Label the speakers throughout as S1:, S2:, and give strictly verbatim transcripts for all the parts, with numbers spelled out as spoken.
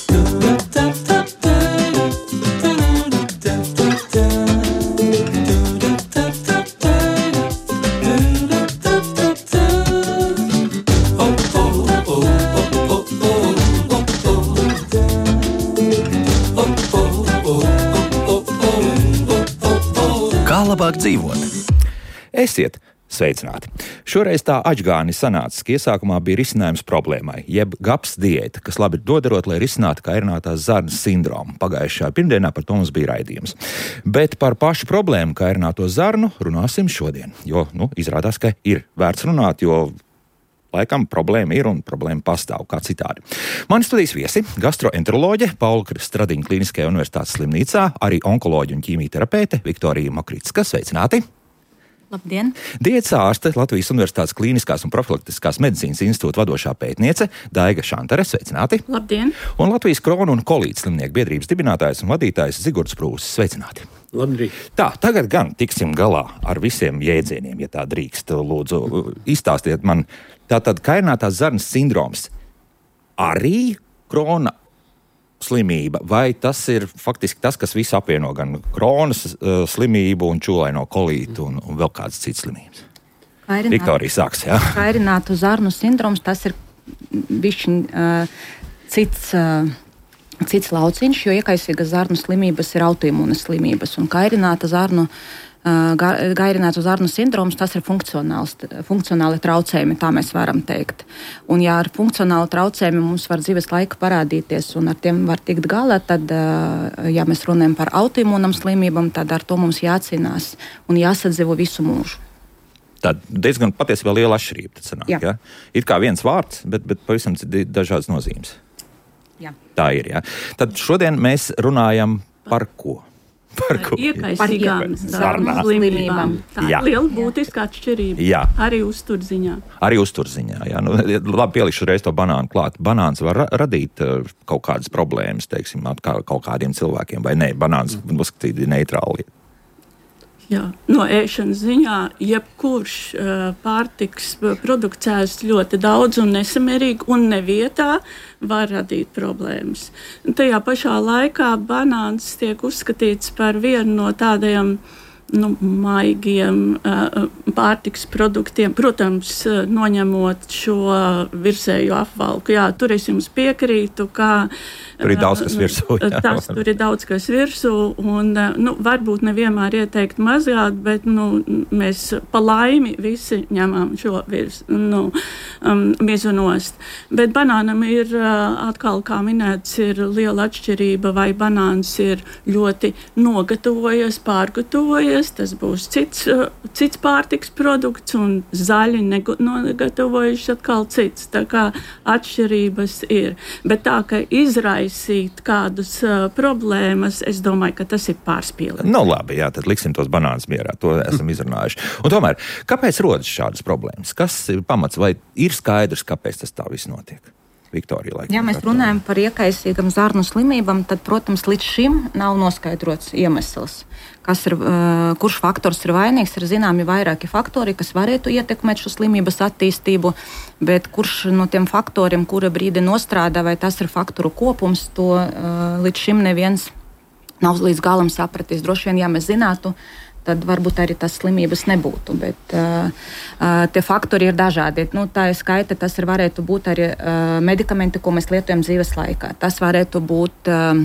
S1: Labāk dzīvot. Esiet sveicināti. Šoreiz tā aģgāni sanācis, ka iesākumā bija risinājums problēmai, jeb gaps diēta, kas labi dodarot, lai risinātu kairinātās zarnas sindromu. Pagājušā pirmdienā par to mums bija raidījums. Bet par pašu problēmu kairināto zarnu runāsim šodien, jo, nu, izrādās, ka ir vērts runāt, jo laikam problēma ir un problēma pastāv kā citādi. Mani studijas viesi - gastroenteroloģe Paula Stradiņa Kliniskajā universitātes slimnīcā, arī onkoloģi un ķīmijterapeite Viktorija Makricka. Sveicināti!
S2: Labdien!
S1: Diētas ārste, Latvijas Universitātes Klīniskās un profilaktiskās medicīnas institūta vadošā pētniece Daiga Šantere. Sveicināti!
S3: Labdien!
S1: Un Latvijas kronu un kolītes slimnieku biedrības dibinātājs un vadītājs Zigorts Prūsis. Sveicināti!
S4: Labdien!
S1: Tā, tagad gan tiksim galā ar visiem jēdzieniem, ja tā drīkst. Lūdzu, izstāstiet man. Tātad kairinātās zarnas sindroms arī krona slimība, vai tas ir faktiski tas, kas visu apvieno gan kronas uh, slimību un čūlaino kolītu un, un vēl kādas citas slimības?
S2: Kairināt,
S1: Viktorija sāks, jā.
S2: Kairinātu zarnu sindroms, tas ir bišķiņ uh, cits, uh, cits lauciņš, jo iekaisīgas zarnu slimības ir autoimūnas slimības, un kairināta zarnu Uh, gairinātu zarnu sindroms, tas ir funkcionāli traucējumi, tā mēs varam teikt. Un ja ar funkcionāli traucējumi mums var dzīves laika parādīties un ar tiem var tikt galā, tad, uh, ja mēs runājam par autoimūnām slimībām, tad ar to mums jācīnās un jāsadzīvo visu mūžu.
S1: Tad diezgan patiesībā liela atšķirība. Tad sanāk,
S2: jā.
S1: Ja? Ir kā viens vārds, bet, bet pavisam dažādas nozīmes.
S2: Jā.
S1: Tā ir, jā. Tad šodien mēs runājam par ko? Par ko?
S3: Iekaisīgām zarnu slimībām. Tā ir liela būtiska atšķirība.
S1: Jā.
S3: Arī uzturziņā.
S1: Arī uzturziņā, jā. Nu, labi, pielikšu reiz to banānu klāt. Banāns var ra- radīt uh, kaut kādas problēmas, teiksim, kā, kaut kādiem cilvēkiem, vai ne? Banāns uzskatīt neitrāli.
S3: Jā, no ēšanas ziņā, jebkurš uh, pārtiks produkts ēst ļoti daudz un nesamērīgi un nevietā var radīt problēmas. Tajā pašā laikā banāns tiek uzskatīts par vienu no tādiem nu, maigiem uh, pārtiks produktiem, protams, uh, noņemot šo virsējo apvalku. Jā, tur es jums piekrītu, ka
S1: Tur ir daudz kas virsū. Jā.
S3: Tas tur ir daudz kas virsū, un nu, varbūt nevienmēr ieteikt mazāk, bet nu, mēs pa laimi visi ņemam šo virs, nu, um, mizu nost. Bet banānam ir atkal, kā minēts, ir liela atšķirība, vai banāns ir ļoti nogatavojies, pārgatavojies, tas būs cits, cits pārtiks produkts, un zaļi nogatavojuši atkal cits. Tā kā atšķirības ir. Bet tā, ka izraisa kādas uh, problēmas, es domāju, ka tas ir pārspīlēts.
S1: Nu labi, jā, tad liksim tos banānus mierā, to esam izrunājuši. Un tomēr, kāpēc rodas šādas problēmas? Kas ir pamats, vai ir skaidrs, kāpēc tas tā viss notiek? Viktorija, laikam.
S2: Ja mēs runājam par iekaisīgām zarnu slimībām, tad, protams, līdz šim nav noskaidrots iemesls. Kas ir, uh, kurš faktors ir vainīgs, ir zināmi vairāki faktori, kas varētu ietekmēt šo slimības attīstību, bet kurš no tiem faktoriem, kura brīdi nostrādā, vai tas ir faktoru kopums, to uh, līdz šim neviens nav līdz galam sapratis. Droši vien, ja mēs zinātu, tad varbūt arī tas slimības nebūtu, bet uh, uh, tie faktori ir dažādi. Nu, tā ir skaita, tas ir varētu būt arī uh, medikamenti, ko mēs lietojam dzīves laikā. Tas varētu būt uh,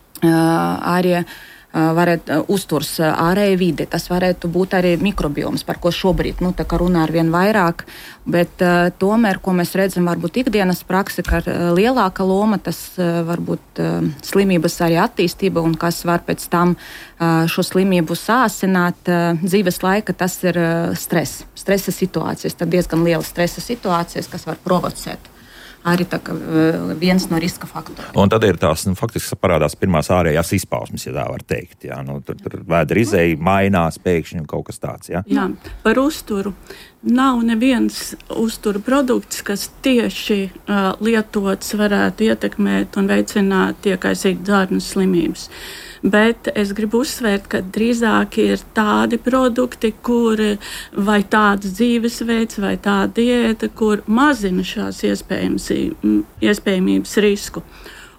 S2: uh, arī varētu uh, uzturs uh, ārēja vide, tas varētu būt arī mikrobioms, par ko šobrīd nu, tā kā runā ar vien vairāk, bet uh, tomēr, ko mēs redzam varbūt ikdienas praksi, ka uh, lielāka loma tas uh, varbūt uh, slimības arī attīstība un kas var pēc tam uh, šo slimību sāsināt uh, dzīves laika, tas ir uh, stress, stresa situācijas, tad diezgan liela stresa situācijas, kas var provocēt. Arī tā, viens no riska faktoriem.
S1: Un tad ir tās, nu, faktiski parādās pirmās ārējās izpausmes, ja tā var teikt. Jā, nu, tur, tur vēdra izēja, mainās pēkšņi un kaut kas tāds. Jā,
S3: jā par uzturu. Nav neviens uztura produkts, kas tieši uh, lietots varētu ietekmēt un veicināt iekaisīgas zarnu slimības. Bet es gribu uzsvērt, ka drīzāk ir tādi produkti, kur vai tāds dzīvesveids vai tāda diēta, kur mazina šās iespējamības risku.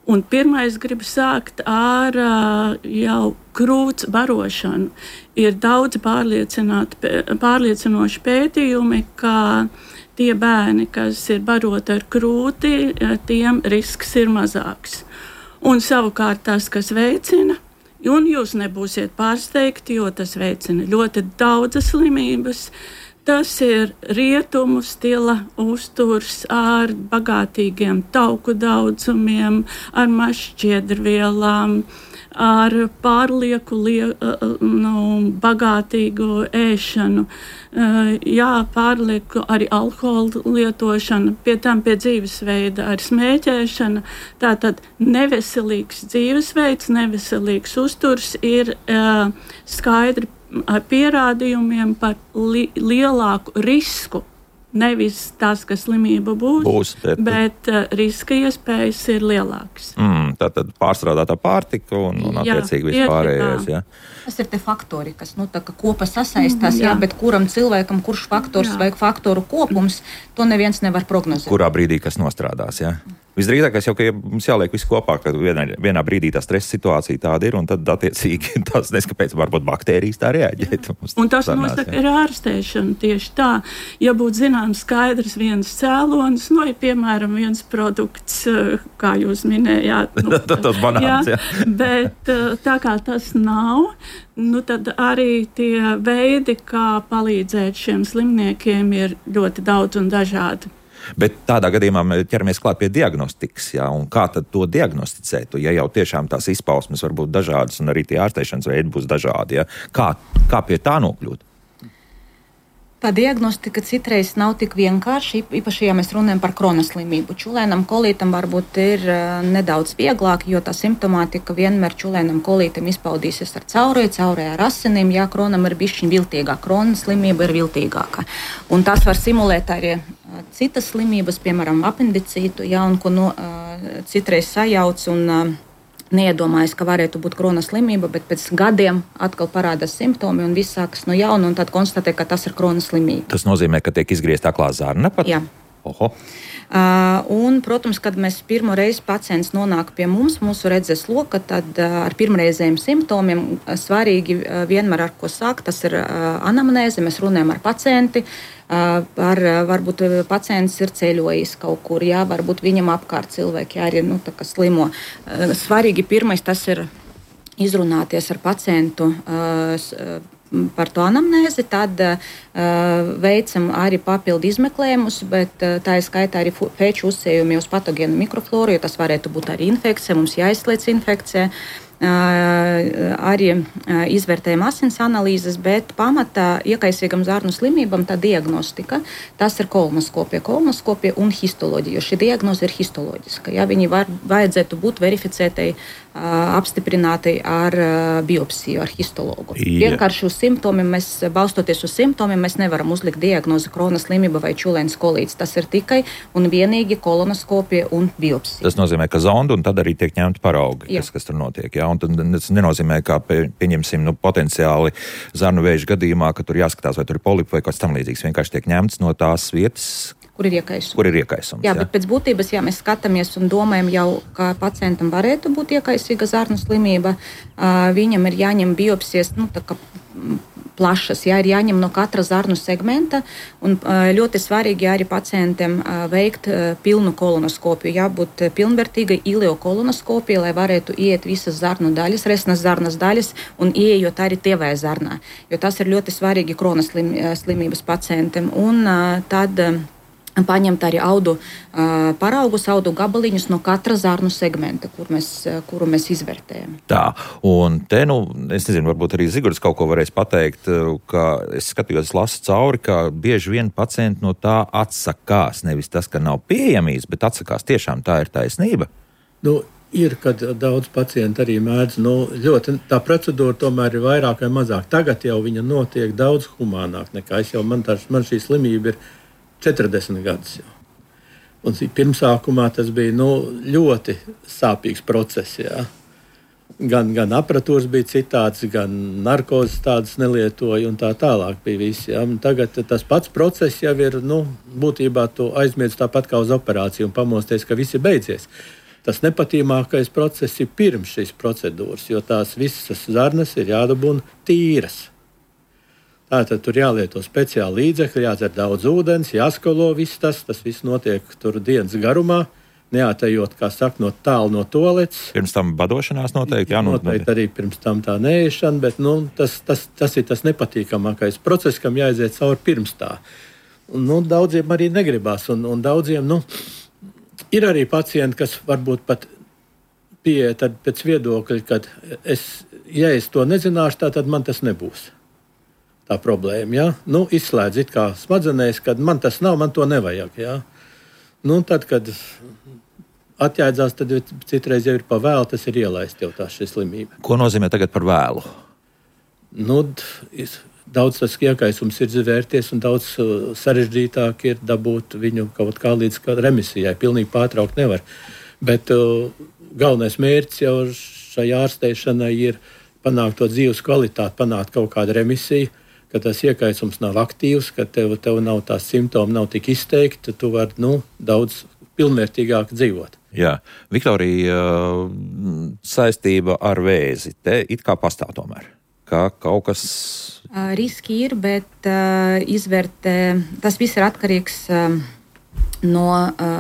S3: Un pirmais gribu sākt ar uh, jau krūts barošanu. Ir daudz pārliecinoši pētījumi, ka tie bērni, kas ir baroti ar krūti, tiem risks ir mazāks. Un savukārt tas, kas veicina, un jūs nebūsiet pārsteigti, jo tas veicina ļoti daudzas slimības, tas ir rietumu stila uzturs ar bagātīgiem tauku daudzumiem, ar mazšķiedrvielām, ar pārlieku lie, nu, bagātīgu ēšanu, jā, pārlieku arī alkohola lietošana, pie tam pie dzīvesveida ar smēķēšana. Tātad neveselīgs dzīvesveids, neveselīgs uzturs ir uh, skaidri ar pierādījumiem par li- lielāku risku. Nevis tas, ka slimība būs, būs bet, bet uh, riska iespējas ir lielākas.
S1: Mm, tātad pārstrādātā pārtika un, un attiecīgi vispārējais. Jā.
S2: Tas ir te faktori, kas nu, tā, ka kopa sasaistās, jā. Jā, bet kuram cilvēkam, kurš faktors jā. Vai faktoru kopums, to neviens nevar prognozēt.
S1: Kurā brīdī kas nostrādās, jā? Visdrīzākais jau, ka mums jāliek visu kopā, ka vienā, vienā brīdī tā stresa situācija tāda ir, un tad attiecīgi tas neskapēc varbūt baktērijas tā reaģēt.
S3: Un tas nosaka ir ārstēšana tieši tā. Ja būtu zināms skaidrs viens cēlonis, nu, ja piemēram viens produkts, kā jūs minējāt. Nu,
S1: tas banāns, jā.
S3: jā. Bet tā kā tas nav, nu, tad arī tie veidi, kā palīdzēt šiem slimniekiem, ir ļoti daudz un dažādi.
S1: Bet tādā gadījumā ķeramies klāt pie diagnostikas, jā, un kā tad to diagnosticēt? Ja jau tiešām tās izpausmes var būt dažādas un arī tie ārstēšanas veidi būs dažādi, jā. Kā, kā pie tā nokļūt?
S2: Tā diagnostika citreiz nav tik vienkārši, īpaši, ja mēs runājam par kronas slimību. Čulēnam kolītam varbūt ir uh, nedaudz vieglāk, jo tā simptomātika vienmēr čulēnam kolītam izpaudīsies ar caurēju, caurēju ar asinīm, ja kronam ir bišķiņ viltīgāk, kronas slimība ir viltīgāka. Un tas var simulēt arī uh, citas slimības, piemēram, apendicītu, ja, un ko no, uh, citreiz sajauc un uh, neiedomājas, ka varētu būt kronas slimība, bet pēc gadiem atkal parādās simptomi un viss sākas no jauna, un tad konstatē, ka tas ir kronas slimība.
S1: Tas nozīmē, ka tiek izgriezta aklā zarna pat?
S2: Jā.
S1: Oho.
S2: Uh, un, protams, kad mēs pirmo reizi pacients nonāk pie mums, mūsu redzes loka, tad uh, ar pirmreizējiem simptomiem uh, svarīgi uh, vienmēr ar ko sākt, tas ir uh, anamnēze, mēs runājam ar pacienti, uh, par, uh, varbūt pacients ir ceļojis kaut kur, jā, varbūt viņam apkārt cilvēki arī, nu, tā kā slimo. Uh, svarīgi pirmais tas ir izrunāties ar pacientu uh, par to anamnēzi, tad uh, veicam arī papildu izmeklējumus, bet uh, tā ir skaitā arī feču uzsējumi uz patogēnu mikrofloru, jo tas varētu būt arī infekcija, mums jāizslēdz infekcija. Uh, arī uh, izvērtējam asins analīzes, bet pamatā iekaisīgam zarnu slimībam tā diagnostika, tas ir kolonoskopija, kolonoskopija un histoloģija, jo šī diagnoze ir histoloģiska. Ja, viņi var, vajadzētu būt verificētai, uh, apstiprinātai ar uh, biopsiju, ar histologu. Yeah. Vienkārši uz simptomiem, mēs, balstoties uz simptomiem, mēs nevaram uzlikt diagnozi kronas slimība vai čulēns kolīts. Tas ir tikai un vienīgi kolonoskopija un biopsija.
S1: Tas nozīmē, ka zonda un tad arī tiek ņemti paraugi, kas, kas tur notiek. Jā. Un tas nenozīmē, ka pieņemsim nu, potenciāli zarnu vēža gadījumā, ka tur jāskatās, vai tur ir polipi vai kāds tam līdzīgs. Vienkārši tiek ņemts no tās vietas,
S2: kur ir iekaisums.
S1: Kur ir iekaisums
S2: jā,
S1: jā,
S2: bet pēc būtības, ja mēs skatāmies un domājam jau, ka pacientam varētu būt iekaisīga zarnu slimība, uh, viņam ir jāņem biopsijas, nu, tā kā plašas, jā, ir jāņem no katra zarnu segmenta, un ļoti svarīgi arī pacientiem veikt pilnu kolonoskopiju, jābūt pilnvērtīgai ileokolonoskopija, lai varētu iet visas zarnu daļas, resnas zarnas daļas, un ieejot arī tievajā zarnā, jo tas ir ļoti svarīgi kronas slim, slimības pacientiem, un tad paņemt arī audu uh, paraugus, audu gabaliņus no katra zarnu segmenta, kur mēs, kuru mēs izvērtējam.
S1: Tā, un te, nu, es nezinu, varbūt arī Zigords kaut ko varēs pateikt, ka es skatījos, lasu cauri, ka bieži vien pacienti no tā atsakās, nevis tas, ka nav pieejamības, bet atsakās tiešām tā ir taisnība.
S4: Nu, ir, kad daudz pacienti arī mēdz, nu, ļoti, tā procedūra tomēr ir vairāk vai mazāk. Tagad jau viņa notiek daudz humānāk nekā es jau, man, tā, man šī slimība ir četrdesmit gadus jau. Un pirmsākumā tas bija nu, ļoti sāpīgs process. Jā. Gan, gan aparatūras bija citāds, gan narkozes tādas nelietoja un tā tālāk bija visi. Jā. Tagad tas pats process jau ir, nu, būtībā tu aizmiedz tāpat kā uz operāciju un pamosties, ka viss ir beidzies. tas nepatīkamākais process ir pirms šīs procedūras, jo tās visas zarnas ir jādabūna tīras. Tātad tur jālieto speciāli līdzekļi, jādzer daudz ūdens, jāskalo viss tas, tas viss notiek tur dienas garumā, neatejot, kā saka, no tālu no toaletes.
S1: Pirms tam badošanās noteikti, jā?
S4: Noteikti arī pirms tam tā neēšana, bet nu, tas, tas, tas ir tas nepatīkamākais process, kam jāiziet cauri pirms tā. Nu, daudziem arī negribās, un, un daudziem, nu, ir arī pacienti, kas varbūt pat pieeja tad pēc viedokļa, ka es, ja es to nezināšu, tā tad man tas nebūs. Tā problēma, ja? Nu, izslēdz it kā smadzenēs, kad man tas nav, man to nevajag, ja? Nu, tad, kad atjēdzās, tad citreiz jau ir pa vēlu, tas ir ielaist jau tā šī slimība.
S1: Ko nozīmē tagad par vēlu?
S4: Nu, daudz tas iekaisums ir zvērties un daudz sarežģītāk ir dabūt viņu kaut kā līdz kā remisijai. Pilnīgi pārtraukt nevar. Bet uh, galvenais mērķis jau šai ārstēšanai ir panākt to dzīves kvalitāti, panākt kaut kādu remisiju, ka tas iekaisums nav aktīvs, ka tev, tev nav tās simptomi, nav tik izteikti, tu vari nu, daudz pilnvērtīgāk dzīvot.
S1: Jā, Viktorija, saistība ar vēzi te it kā pastāv tomēr, ka kaut kas...
S2: Riski ir, bet uh, izvērtē, tas viss ir atkarīgs uh, no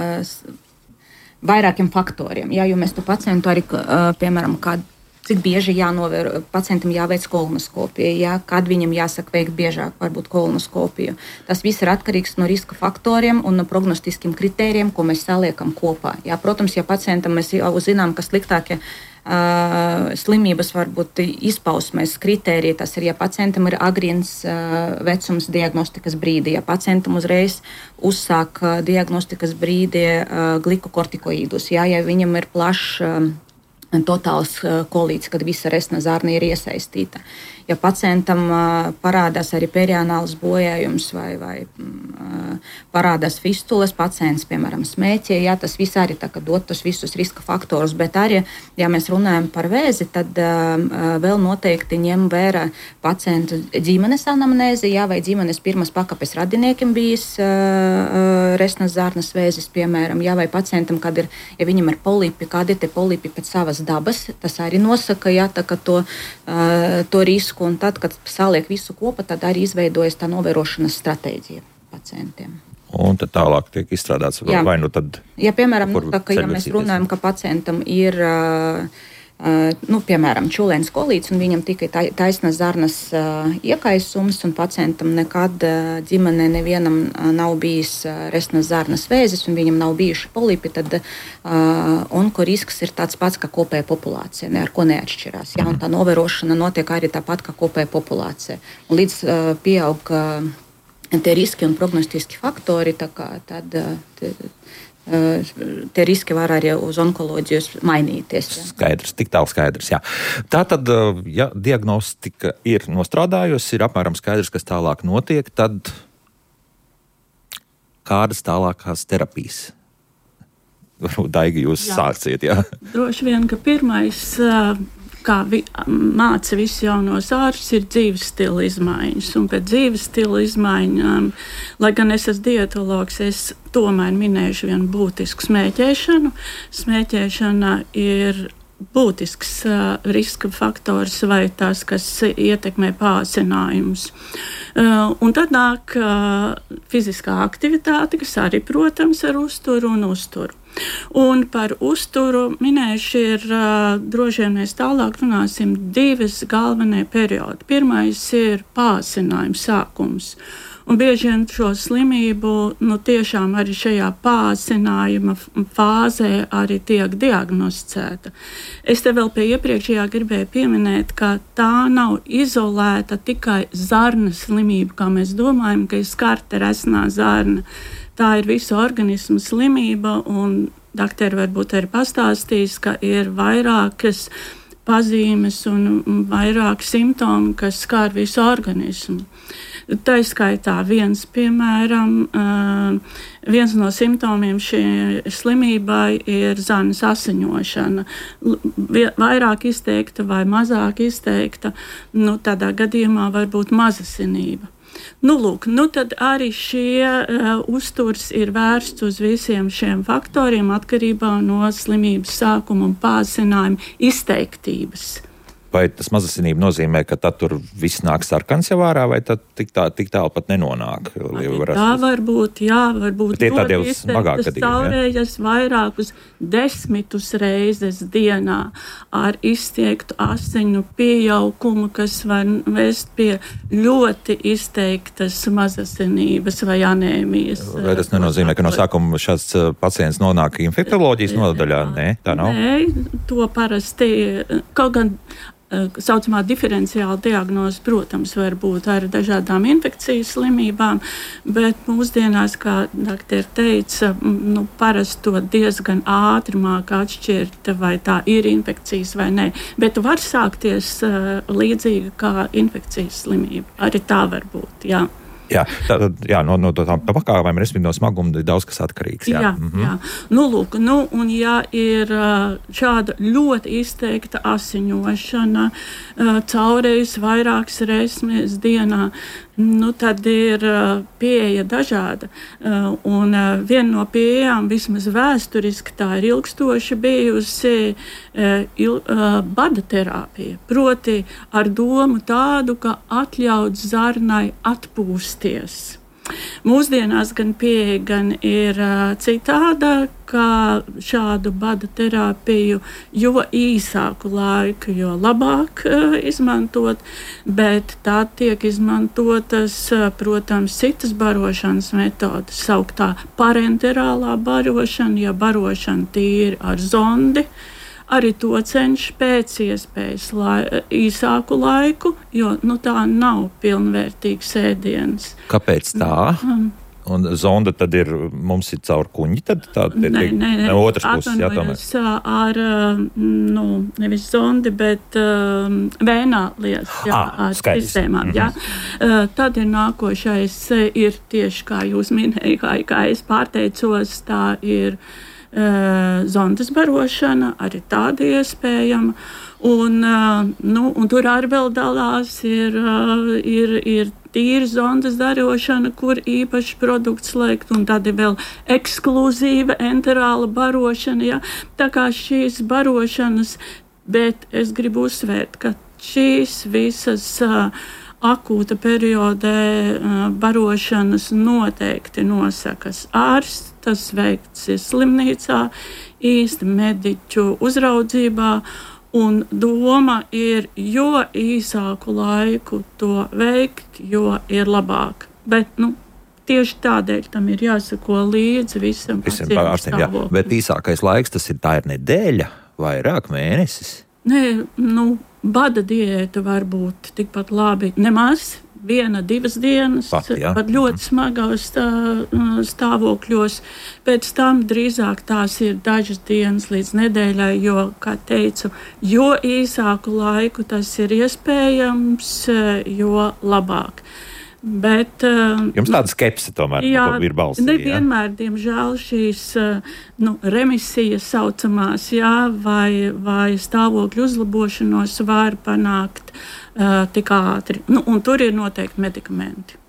S2: uh, vairākiem faktoriem. Jā, jo mēs to pacientu arī, uh, piemēram, kādu cik bieži jānovēro, pacientam jāveic kolonoskopija, jā, kad viņam jāsaka veikt biežāk varbūt kolonoskopiju. Tas viss ir atkarīgs no riska faktoriem un no prognostiskiem kritērijiem, ko mēs saliekam kopā. Jā, protams, ja pacientam mēs jau zinām, ka sliktākie uh, slimības varbūt izpausmēs kritērija, tas ir, ja pacientam ir agrīns uh, vecums diagnostikas brīdī, ja pacientam uzreiz uzsāk uh, diagnostikas brīdī uh, glikokortikoīdus, jā, ja viņam ir plašs uh, totāls kolīts, kad visa resna zarna ir iesaistīta. Ja pacientam uh, parādās arī perianāls bojājums vai, vai uh, parādās fistulas, pacients, piemēram, smēķē, jā, tas viss arī tā, dod tos visus riska faktorus, bet arī, ja mēs runājam par vēzi, tad uh, vēl noteikti ņem vērā pacientu ģimenes anamnēzi, jā, vai ģimenes pirmas pakapes radiniekiem bijis uh, resnas zarnas vēzis, piemēram, jā, vai pacientam, kad ir, ja viņam ir polipi, kādi te polipi pēc savas dabas, tas arī nosaka, jā, tā, ka to, uh, to risku. Un tad, kad saliek visu kopā, tad arī izveidojas tā novērošanas stratēģija pacientiem.
S1: Un tad tālāk tiek izstrādāts vai, vai nu tad...
S2: Ja, piemēram, nu, tā, ka, ja mēs runājam, ka pacientam ir... Uh, Uh, nu, piemēram, čulēns kolīts, un viņam tikai taisnas zarnas uh, iekaisums, un pacientam nekad uh, ģimenē nevienam uh, nav bijis uh, resnas zarnas vēzis, un viņam nav bijuši polipi, tad uh, onkorisks ir tāds pats, kā kopēja populācija, ne ar ko neatšķirās. Jā, un tā novērošana notiek arī tāpat, kā kopēja populācija. Un līdz uh, pieaug uh, tie riski un prognostiski faktori, tā kā tad... Uh, te, Tie riski var arī uz onkoloģijas mainīties. Jā.
S1: Skaidrs, tik tālu skaidrs, jā. Tātad, ja diagnostika ir nostrādājusi, ir apmēram skaidrs, kas tālāk notiek, tad kādas tālākās terapijas? Varbūt, Daigi, jūs jā. sāksiet, jā?
S3: Droši vien, ka pirmais... kā vi, māca visus jaunos ārstus, ir dzīves stila izmaiņas. Un pēc dzīves stila izmaiņām, lai gan es esmu dietologs, es tomēr minēšu vienu būtisku smēķēšanu. Smēķēšana ir būtisks uh, riska faktors vai tas, kas ietekmē pācinājumus. Uh, un tad nāk uh, fiziskā aktivitāte, kas arī, protams, ar uzturu un uzturu. Un par uzturu minēšu ir, uh, droši vien mēs tālāk runāsim, divas galvenie periodi. Pirmais ir pācinājums sākums. Un bieži vien šo slimību nu, tiešām arī šajā pācinājuma fāzē arī tiek diagnosticēta. Es te vēl pie iepriekšējā gribēju pieminēt, ka tā nav izolēta tikai zarnas slimība, kā mēs domājam, ka ir skarta resnā zarna. Tā ir visu organismu slimība, un dakteri varbūt arī pastāstīs, ka ir vairākas pazīmes un vairāki simptomi, kas skar visu organismu. Tā skaitā viens, piemēram, viens no simptomiem šī slimībai ir zarnas asiņošana. Vairāk izteikta vai mazāk izteikta, nu, tādā gadījumā var būt mazasinība. Nu, lūk, nu tad arī šie uh, uzturs ir vērsts uz visiem šiem faktoriem atkarībā no slimības sākuma un pāsinājuma izteiktības.
S1: Vai tas mazasinība nozīmē, ka tad tur viss nāk sarkans jau ārā, vai tad tik, tā, tik tālu pat nenonāk?
S3: Tā var būt, jā, var būt.
S1: Bet tie tādi jau smagāk gadījumi,
S3: taurējas vairākus desmitus reizes dienā ar izteiktu asiņu pieaugumu, kas var vest pie ļoti izteiktas mazasinības vai anēmijas.
S1: Vai tas nenozīmē, ka no sākuma šāds pacients nonāk infektoloģijas nodaļā? Nē, tā nav?
S3: Nē, to parasti, kaut gan saucamā diferenciāla diagnoze, protams, var būt ar dažādām infekcijas slimībām, bet mūsdienās, kā doktori teica, nu, parasti to diezgan ātri māk atšķirt, vai tā ir infekcijas vai nē. Bet var sākties uh, līdzīgi kā infekcijas slimība. Arī tā var būt, jā.
S1: Jā, tā, jā, no, no tām pakāpēm, respektīvi no smaguma, ir daudz kas atkarīgs. Jā,
S3: jā,
S1: mhm.
S3: jā. Nu, lūk, nu, un ja ir šāda ļoti izteikta asiņošana, caurējas vairākas reizes dienā, nu, tad ir pieeja dažāda. Un viena no pieejām, vismaz vēsturiski, tā ir ilgstoši bijusi il, bada terapija. Proti ar domu tādu, ka atļaut zarnai atpūsties. Mūsdienās gan pieeja gan ir uh, citāda, kā šādu bada terapiju, jo īsāku laiku, jo labāk uh, izmantot, bet tā tiek izmantotas, uh, protams, citas barošanas metodas, sauktā parenterālā barošana, ja barošana tīri ar zondi. Arī to cenšas pēc iespējas lai, īsāku laiku, jo nu, tā nav pilnvērtīgs ēdiens.
S1: Kāpēc tā?
S3: Um,
S1: Un zonda tad ir, mums ir caur kuņģi, tad tā ir
S3: nē, nē, nē,
S1: otras puses, jā, tomēr.
S3: Ar, nu, nevis zondi, bet um, vēnā lies, jā,
S1: ah,
S3: ar
S1: skaidrs.
S3: sistēmām, jā.
S1: Mm-hmm.
S3: Uh, tad ir nākošais, ir tieši kā jūs minēja, kā, kā es pārteicos, tā ir Uh, zondas barošana, arī tāda iespējama. Un, uh, nu, un tur arī vēl dalās ir, uh, ir, ir tīra zondas barošana, kur īpaši produkts slēgt, un tad ir vēl ekskluzīva enterāla barošana. Ja? Tā kā šīs barošanas, bet es gribu uzsvērt, ka šīs visas uh, akūta periodē uh, barošanas noteikti nosakas ārsts. Tas veikts ir slimnīcā, īsti mediķu uzraudzībā, un doma ir, jo īsāku laiku to veikt, jo ir labāk. Bet, nu, tieši tādēļ tam ir jāsako līdzi visam pacientam stāvoklim.
S1: Bet īsākais laiks, tas ir tā ir nedēļa, vairāk mēnesis?
S3: Nē, nu, bada diēta var būt tikpat labi nemaz. Viena, divas dienas, pat, pat ļoti smagos stā, stāvokļos. Pēc tam drīzāk tās ir dažas dienas līdz nedēļai, jo, kā teicu, jo īsāku laiku tas ir iespējams, jo labāk. Bet,
S1: jums tāda skepse tomēr jā, ir balsī.
S3: Nevienmēr, diemžēl, šīs nu, remisijas saucamās, jā, vai, vai stāvokļu uzlabošanos var panākt uh, tik ātri. Nu, un tur ir noteikti medikamenti.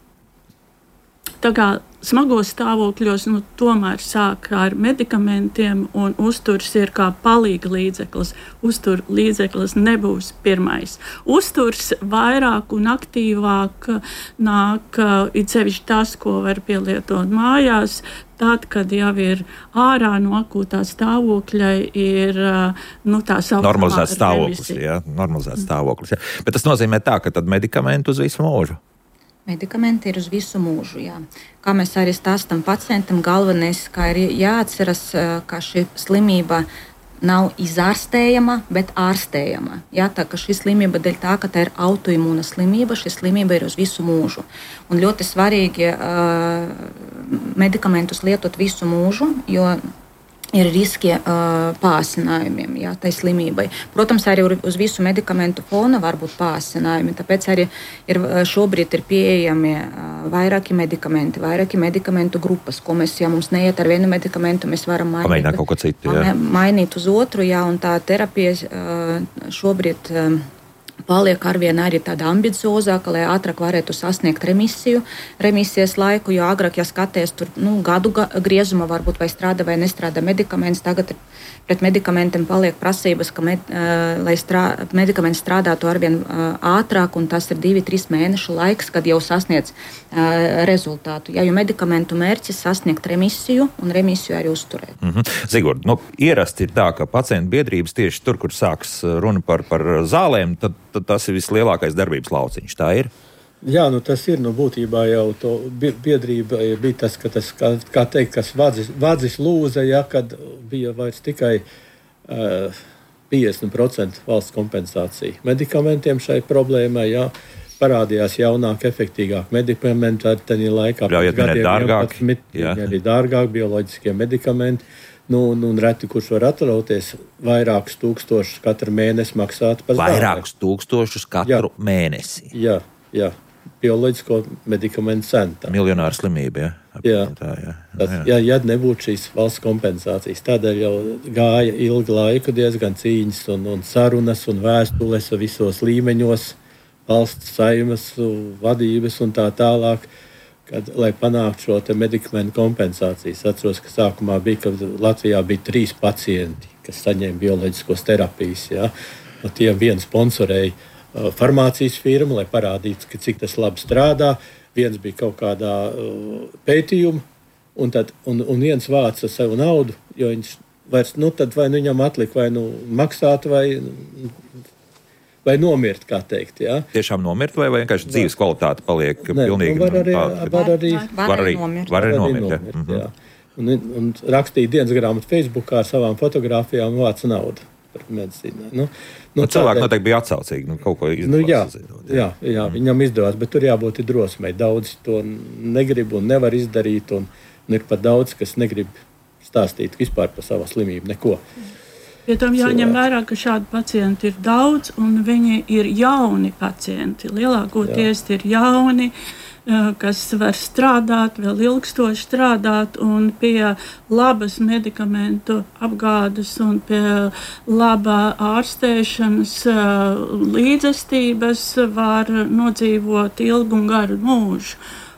S3: Tā kā smagos stāvokļos nu, tomēr sāk ar medikamentiem, un uzturs ir kā palīga līdzeklis. Uztur līdzeklis nebūs pirmais. Uzturs vairāk un aktīvāk nāk, it sevišķi tas, ko var pielietot mājās, tad, kad jau ir ārā no akūtā stāvokļa, ir nu, tā saucamā
S1: normalizēts stāvoklis. Jā, normalizēts stāvoklis jā. Bet tas nozīmē tā, ka tad medikamenti uz visu mūžu.
S2: Medikamenti ir uz visu mūžu. Jā. Kā mēs arī stāstām pacientam, galvenais ir jāatceras, ka šī slimība nav izārstējama, bet ārstējama. Jā, tā, ka šī slimība dēļ tā, ka tā ir autoimūna slimība, šī slimība ir uz visu mūžu. Un ļoti svarīgi uh, medikamentus lietot visu mūžu, jo ir riski uh, pāsinājumiem, jā, tai slimībai. Protams, arī uz visu medikamentu fona var būt pāsinājumi, tāpēc arī ir, šobrīd ir pieejami uh, vairāki medikamenti, vairāki medikamentu grupas, ko mēs, ja mums neiet ar vienu medikamentu, mēs varam mainīt,
S1: kaut ko citu, jā.
S2: mainīt uz otru, jā, un tā terapija uh, šobrīd uh, paliek arvien arī tāda ambiciozāka, lai ātrāk varētu sasniegt remisiju, remisijas laiku, jo agrāk, ja skaties tur nu, gadu ga, griezuma, varbūt vai strādā vai nestrādā medikaments, tagad pret medikamentiem paliek prasības, ka med, uh, lai strā, medikaments strādātu arvien uh, ātrāk, un tas ir divi, trīs mēnešu laiks, kad jau sasniedz uh, rezultātu. Ja, jo medikamentu mērķis sasniegt remisiju, un remisiju arī uzturēt.
S1: Mm-hmm. Zigurd, nu, ierasti ir tā, ka pacientu biedrības tieši tur, kur sāks runa par, par zālēm, tad tas ir vislielākais darbības lauciņš. Tā ir?
S4: Jā, nu tas ir. Nu, būtībā jau to biedrība bija tas, ka tas, kā, kā teikt, kas vadzis, vadzis lūza, ja, kad bija vairs tikai uh, piecdesmit procenti valsts kompensācija medikamentiem šai problēmai, jā. Parādījās jaunāk, efektīgāk medikamenti, ar tenī laikā.
S1: Ļaujiet minēt dārgāk.
S4: Arī dārgāk bioloģiskie medikamenti. Nu, nu, un reti, kurš var atļauties vairākus tūkstošus katru mēnesi maksāt par zālēm.
S1: Vairākus tūkstošus katru jā. mēnesi?
S4: Jā, jā. Bioloģisko medikamentu cena.
S1: Miljonāra slimība, ja?
S4: Jā. Tā, jā. Tas, jā, ja nebūtu šīs valsts kompensācijas. Tādēļ jau gāja ilgu laiku diezgan cīņas un, un sarunas un vēstules visos līmeņos, valsts saimas, vadības un tā tālāk. Kad, lai panāktu šo medikamentu kompensāciju. Es atceros, ka sākumā bija, ka Latvijā bija trīs pacienti, kas saņēma bioloģiskos terapijas. Ja? No tiem viens sponsorēja uh, farmācijas firmu, lai parādītu, ka cik tas labi strādā. Viens bija kaut kādā uh, pētījumā, un, tad, un, un viens vāca savu naudu, jo viņš vairs, nu tad vai nu viņam atlika vai nu maksāt, vai... vai nomirt, kā teikt. Ja?
S1: Tiešām nomirt, vai vienkārši dzīves kvalitāte paliek
S4: ne,
S1: pilnīgi?
S4: Var arī, var arī,
S2: var arī nomirt.
S1: Var arī nomirt,
S4: nomirt, nomirt jā. Un, un rakstīja dienas grāmatu Facebookā ar savām fotogrāfijām vāca naudu par medicīnu. Nu, nu,
S1: nu, cilvēki noteikti bija atsaucīgi, nu, kaut ko izdevās.
S4: Nu, jā, jā, jā mm. viņam izdevās, bet tur jābūt drosmei. Daudz to negrib un nevar izdarīt, un, un ir pat daudz, kas negrib stāstīt vispār par savu slimību, neko.
S3: Pie tam jāņem vērā, ka šādu pacientu ir daudz, un viņi ir jauni pacienti. Lielākoties Jā. ir jauni, kas var strādāt, vēl ilgstoši strādāt, un pie labas medikamentu apgādes un pie labā ārstēšanas līdzestības var nodzīvot ilgu un garu mūžu.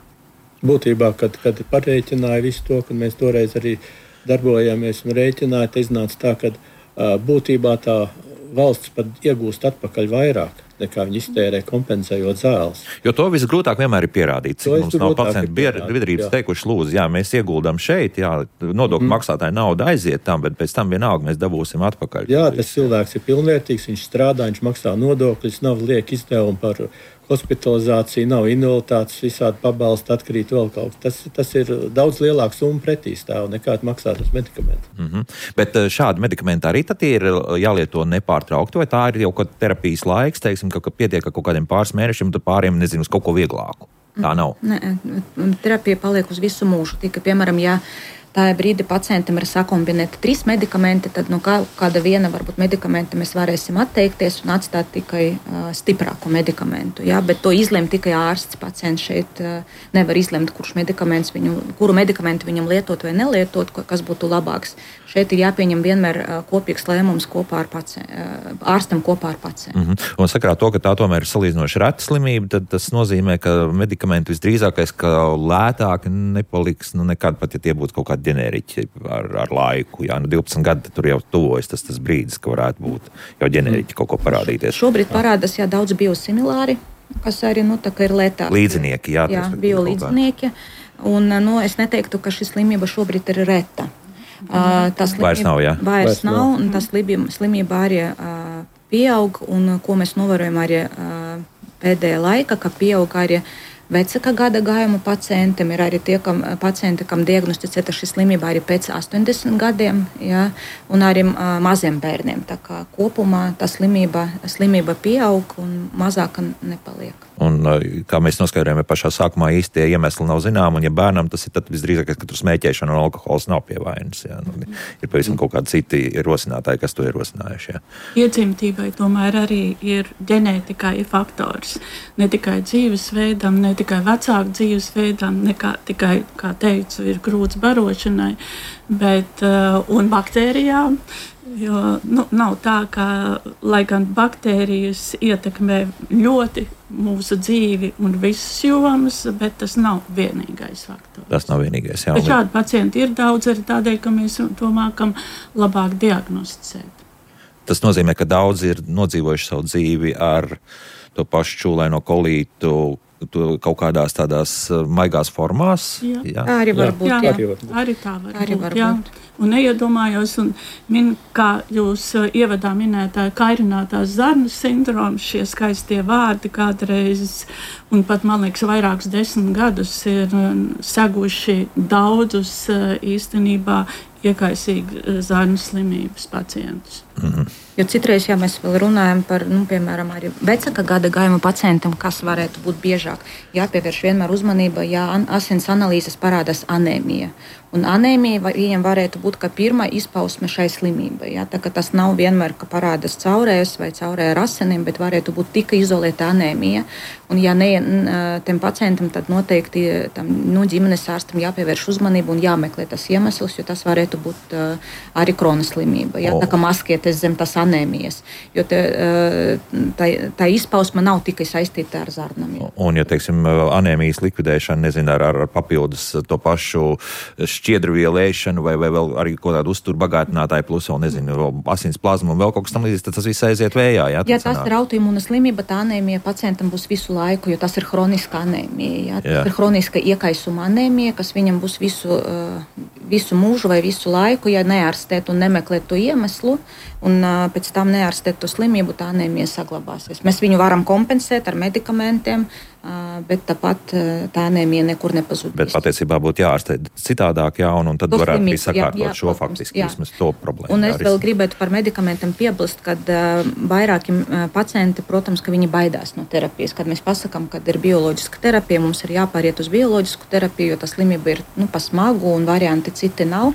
S4: Būtībā, kad, kad parēķināja visu to, kad mēs toreiz arī darbojāmies un rēķināja, te iznāca tā, ka būtībā tā valsts pat iegūst atpakaļ vairāk, nekā viņi iztērē kompensējot zāles.
S1: Jo to visgrūtāk vienmēr ir pierādīt. Mums nav pacientu biedrības teikuši, lūdzu, jā, mēs ieguldam šeit, jā, nodokļu mm. maksātāja nauda aiziet tam, bet pēc tam vienalga mēs dabūsim atpakaļ.
S4: Jā, tas cilvēks ir pilnvērtīgs, viņš strādā, viņš maksā nodokļus, nav liek izdevumi par hospitalizāciju, nav invaliditātes, visādi pabalsti atkrīt vēl kaut kas. Tas, tas ir daudz lielāks summa pretī stāv nekā maksāt uz medikamentu.
S1: Mm-hmm. Bet šādi medikamenti arī tad ir jālieto nepārtraukti, vai tā ir jau kaut terapijas laiks, teiksim, ka pietiek ar kaut kādiem pāris mēnešiem, tad pāriem, nezinu, uz kaut ko vieglāku? Tā nav.
S2: Nē, terapija paliek uz visu mūžu. Tika, piemēram, ja tā brīdi pacientam ir sakombinēti trīs medikamenti, tad no kā, kāda viena varbūt medikamenta mēs varēsim atteikties un atstāt tikai uh, stiprāku medikamentu. Ja? Bet to izlem tikai ārsts. Pacients šeit uh, nevar izlemt, kurš medikaments viņu, kuru medikamentu viņam lietot vai nelietot, kas būtu labāks. Šeit ir jāpieņem vienmēr uh, kopīgs lēmums kopā ar pacientu, uh, ārstam kopā ar pacientu.
S1: Mm-hmm. Un sakarā to, ka tā tomēr ir salīdzinoši reta slimība, tad tas nozīmē, ka medikamenti visdrīzākais, ka lētāk nepaliks, nu nekad pat, ja tie būtu kaut kādi ģeneriķi ar, ar laiku. Jā, nu divpadsmit gadi tur jau tuvojas tas, tas brīdis, ka varētu būt jau ģeneriķi kaut ko parādīties.
S2: Šobrīd parādās jā, daudz biosimilāri, kas arī nu, tā, ir lētāk.
S1: Līdzinieki, jā.
S2: Jā, biolīdzinieki. Un nu, es neteiktu, ka šī slimība šobrīd ir reta. Uh, tas slimība,
S1: vairs nav, jā.
S2: Vairs, vairs nav, nav, un tas slimība, slimība arī uh, pieaug, un ko mēs novērojam arī uh, pēdējā laika, ka pieaug arī vecāka gada gājuma pacientiem, ir arī tie kam, pacienti, kam diagnosticēta šī slimība arī pēc astoņdesmit gadiem, ja, un arī uh, maziem bērniem. Tā kā kopumā tā slimība, slimība pieaug un mazāka nepaliek.
S1: Un, kā mēs noskaidrojam, pašā sākumā īstie iemesli nav zināmi, un ja bērnam tas ir, tad visdrīzākais, ka tur smēķēšana un alkohols nav pie vainas. Jā. Nu, ir pavisam kaut kādi citi rosinātāji, kas to ir rosinājuši. Jā.
S3: Iedzimtībai tomēr arī ir ģenētikai faktors. Ne tikai dzīvesveidam, ne tikai vecāku dzīvesveidam, ne kā, tikai, kā teicu, ir grūts barošanai, bet uh, un baktērijām. Jo nu, nav tā, ka, lai gan baktērijas ietekmē ļoti mūsu dzīvi un visas jomas, bet tas nav vienīgais faktors.
S1: Tas nav vienīgais, jā.
S3: Bet šādi pacienti ir daudz arī tādēļ, ka mēs to mākam labāk diagnosticēt.
S1: Tas nozīmē, ka daudzi ir nodzīvojuši savu dzīvi ar to pašu čūlaino kolītu, kaut kādās tādās maigās formās.
S3: Jā,
S1: jā.
S2: Arī var būt.
S3: Jā,
S2: Jā.
S3: arī, arī tā var
S2: Arī
S3: būt.
S2: var
S3: Jā.
S2: būt.
S3: Un neiedomājos, un min, kā jūs ievadā minētā kairinātās zarnas sindroms, šie skaistie vārdi kādreiz, un pat, man liekas, vairākus desmit gadus ir seguši daudzus īstenībā iekaisīgi zarnu slimības pacientus.
S1: Mm-hmm.
S2: Jo citreiz, ja mēs vēl runājam par, nu, piemēram, arī vecāka gada gājuma pacientam, kas varētu būt biežāk, jāpievērš vienmēr uzmanība, ja asins analīzes parādās anēmija. Un anēmija viņam varētu būt kā pirmā izpausme šai slimībai. Ja? Tā, tas nav vienmēr, ka parādās caurējas vai caurēja ar asinīm, bet varētu būt tikai izolēta anēmija. Un, ja ne tiem pacientam, tad noteikti tam, nu, ģimenes ārstam jāpievērš uzmanība un jāmeklē tas iemesls, jo tas varētu būt uh, arī kronas slimība. Ja? Tā kā maskieties zem tas anēmijas. Jo te, uh, tā, tā izpausme nav tikai saistīta ar zarnām. Ja?
S1: Un, ja teiksim, anēmijas likvidēšana, nezinu, ar, ar papildus to pašu šķiedru vielu ēšanu vai, vai vēl arī kaut kādu uzturu bagātinātāju plus, vēl nezinu, asins plazmu un vēl kaut kas tam līdzīgs, tad tas viss aiziet vējā. Jā,
S2: ja tas ir autoimūna slimība, tā anēmija pacientam būs visu laiku, jo tas ir hroniska anēmija. Jā. Tas jā. ir hroniska iekaisuma anēmija, kas viņam būs visu, visu mūžu vai visu laiku, ja neārstēt un nemeklēt to iemeslu, un pēc tam neārstēt to slimību, tā anēmija saglabāsies. Mēs viņu varam kompensēt ar medikamentiem, bet tāpat tā anēmija nekur nepazudīs.
S1: Bet patiesībā būtu jāārstē citādāk, jā, un, un tad
S2: to
S1: varētu
S2: slimību,
S1: arī sakārtot
S2: jā, jā,
S1: šo faktiski, vismaz to problēmu.
S2: Un es
S1: jā,
S2: vēl gribētu par medikamentiem piebilst, kad uh, vairāki uh, pacienti, protams, ka viņi baidās no terapijas. Kad mēs pasakām, kad ir bioloģiska terapija, mums ir jāpāriet uz bioloģisku terapiju, jo tā slimība ir nu, pa smagu un varianti citi nav.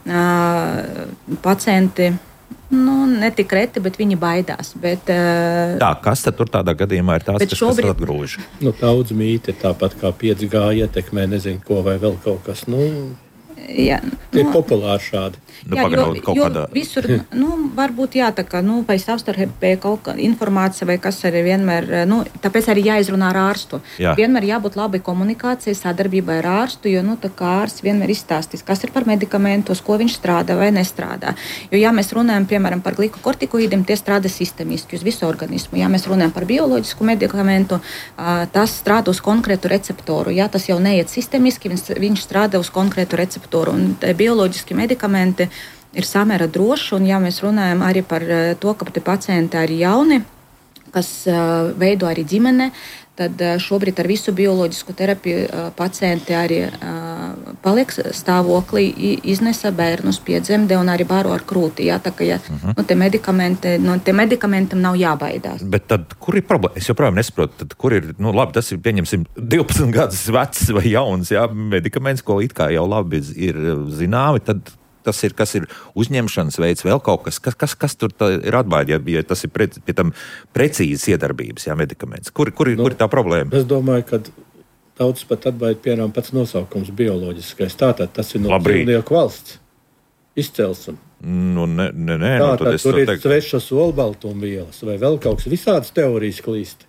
S2: Uh, pacienti Nu, ne tik reti, bet viņi baidās. Bet, uh,
S1: tā, kas tad tur tādā gadījumā ir tās, kas,
S2: šobrīd...
S1: kas atgrūž?
S4: Nu, daudz mīti ir tāpat kā pieci G ietekmē, nezinu ko vai vēl kaut kas. Nu,
S2: jā,
S4: ir
S2: nu,
S4: populāri šādi.
S1: Nu,
S2: jā,
S1: pagadot,
S2: jo,
S1: kaut
S2: jo
S1: kādā...
S2: visur, nu, varbūt jā, tā kā, nu, vai savstarpēji kaut kā informācija vai kas arī vienmēr, nu, tāpēc arī jāizrunā ar ārstu.
S1: Jā.
S2: Vienmēr jābūt labai komunikācijai, sadarbībai ar ārstu, jo, nu, tā kā ārsts vienmēr izstāstīs, kas ir par medikamentos, ko viņš strādā vai nestrādā. Jo, ja mēs runājam, piemēram, par glikokortikoīdiem, tie strādā sistemiski uz visu organismu. Ja mēs runājam par bioloģisku medikamentu, tas strādā uz konkrētu receptoru. Ja tas jau neiet sistemiski, viņš, viņš strādā uz konkrētu receptoru. Un bioloģiski medikamenti ir samērā droši, un ja mēs runājam arī par to, ka tie pacienti arī jauni, kas uh, veido arī ģimene, tad uh, šobrīd ar visu bioloģisku terapiju uh, pacienti arī uh, paliek stāvoklī, iznesa bērnus, piedzemdē un arī baro ar krūti. Jā, tā kā ja, uh-huh. nu, tie medikamenti, no tie medikamentam nav jābaidās.
S1: Bet tad, kur ir problēma? Es joprojām nesaprotu, tad, kur ir, nu labi, tas ir, pieņemsim, divpadsmit gadus vecs vai jauns, jā, medikaments, ko it kā jau labi ir zināmi, tad tas ir, kas ir uzņemšanas veids, vēl kaut kas, kas, kas, kas tur ir atbaidi, ja, ja tas ir pret, pie tam precīzes iedarbības, jā, medikaments. Kur, kur, nu, kur ir tā problēma?
S4: Es domāju, ka daudz pat atbaidi, piemēram, pats nosaukums bioloģiskais. Tātad tas ir no dzīvnieku valsts izcelsme.
S1: Nu, ne, ne, ne,
S4: Tātad
S1: nu,
S4: tur ir
S1: teik...
S4: svešas olbaltumvielas vai vēl kaut kas, visādas teorijas klīst.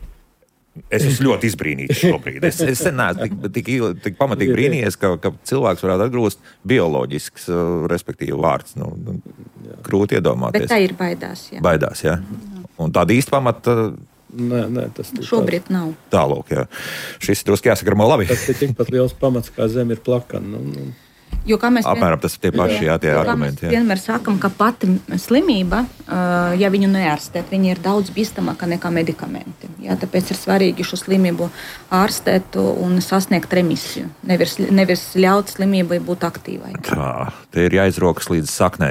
S1: Es esmu ļoti izbrīnīts šobrīd. Es, es neesmu tik, tik, tik pamatīgi brīnījies, ka, ka cilvēks varētu atgrūst bioloģisks, respektīvi vārds. Nu, grūti iedomāties.
S2: Bet tā ir baidās, jā.
S1: Baidās, jā. Un tāda īsta pamata...
S4: Nē, nē, tas
S2: šobrīd tāds. Nav.
S1: Tālūk, jā. Šis ir drusku jāsakarmo labi.
S4: Tas ir tikpat liels pamats, kā zeme ir plakana. Nu, nu.
S2: Jo, mēs
S1: apmēram tas ir tie paši, jā, tie
S2: jo,
S1: argumenti.
S2: Mēs vienmēr sakam, ka pati slimība, ja viņu neārstēt, viņa ir daudz bīstamāka nekā medikamenti. Jā, tāpēc ir svarīgi šo slimību ārstēt un sasniegt remisiju. Nevis, nevis ļaut slimībai būt aktīvai.
S1: Tā, te ir jāizrokas līdz saknei.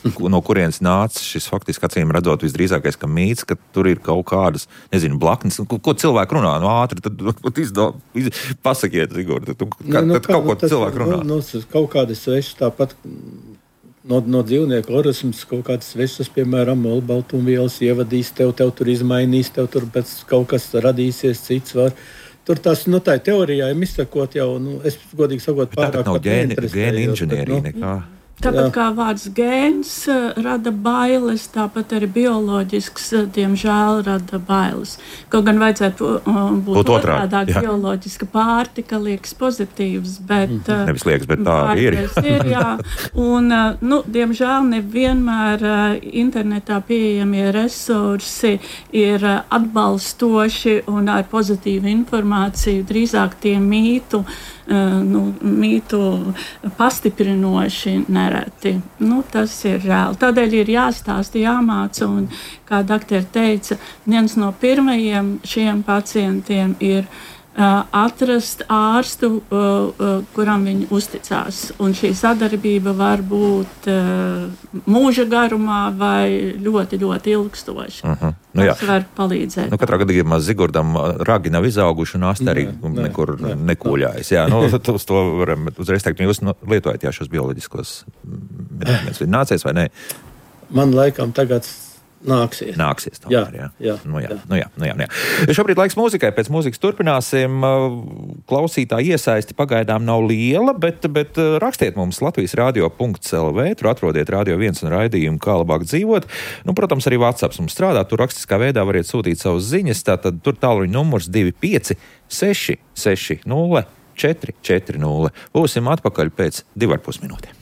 S1: no kurienes nāca šis faktiski acīm redzot visdrīzākais, ka mīts, ka tur ir kaut kādas, nezinu, blaknes, ko, ko cilvēki runā, no ātri, tad izdo, iz, pasakiet, Zigor, tad, kā, nu, tad kā, kaut ko tas, cilvēki runā.
S4: Nu, nu, kaut kādi sveši tāpat no, no dzīvnieku organisms, kaut kādas svešas, piemēram, olbaltumvielas ievadīs tev, tev tur izmainīs, tev tur pēc kaut kas radīsies cits var. Tur tās, nu, tā teorijā ir izsakot jau, nu, es godīgi sakot, pārāk
S1: pat neinteresējos. Gēni inženierija nekā.
S3: Tāpat kā vārds gēns rada bailes, tāpat arī bioloģisks, diemžēl, rada bailes. Kaut gan vajadzētu uh, būt, būt otrādāk, bioloģiska pārtika liekas pozitīvs, bet... Uh,
S1: Nevis liekas, bet tā ir.
S3: ir jā. Un, uh, nu, diemžēl, nevienmēr uh, internetā pieejamie resursi ir uh, atbalstoši un ar pozitīvu informāciju, drīzāk tie mītu, uh, nu, mītu pastiprinoši nereti. Nu, tas ir žēl. Tādēļ ir jāstāsta, jāmāca, un, kā doktori teica, viens no pirmajiem šiem pacientiem ir uh, atrast ārstu, uh, uh, kuram viņi uzticās. Un šī sadarbība var būt uh, mūža garumā vai ļoti, ļoti ilgstoša. Uh-huh. Nu, tas var palīdzēt.
S1: Nu, katrā gadījumā Zigordam ragi nav izauguši un asti arī nē, nekur nē, nekūļājas. Jā, nu, uz to varam uzreiz teikt, jūs lietojat jā, šos bioloģiskos medikamentus. Nācies vai nē?
S4: Man laikam tagad nāksies.
S1: Nāksies tomēr, jā. jā.
S4: jā,
S1: nu, jā,
S4: jā.
S1: nu, jā, nu, jā, nu, jā. Šobrīd laiks mūzikai, pēc mūzikas turpināsim. Klausītāja iesaisti pagaidām nav liela, bet, bet rakstiet mums Latvijas radio punkts el vē, tur atrodiet Radio viens un raidījumu Kā labāk dzīvot. Nu, protams, arī WhatsApp mums strādā, tur rakstiskā veidā variet sūtīt savus ziņas, tātad tur tālruņa numurs divi pieci seši seši nulle četri četri nulle. Būsim atpakaļ pēc divu ar pus minūtēm.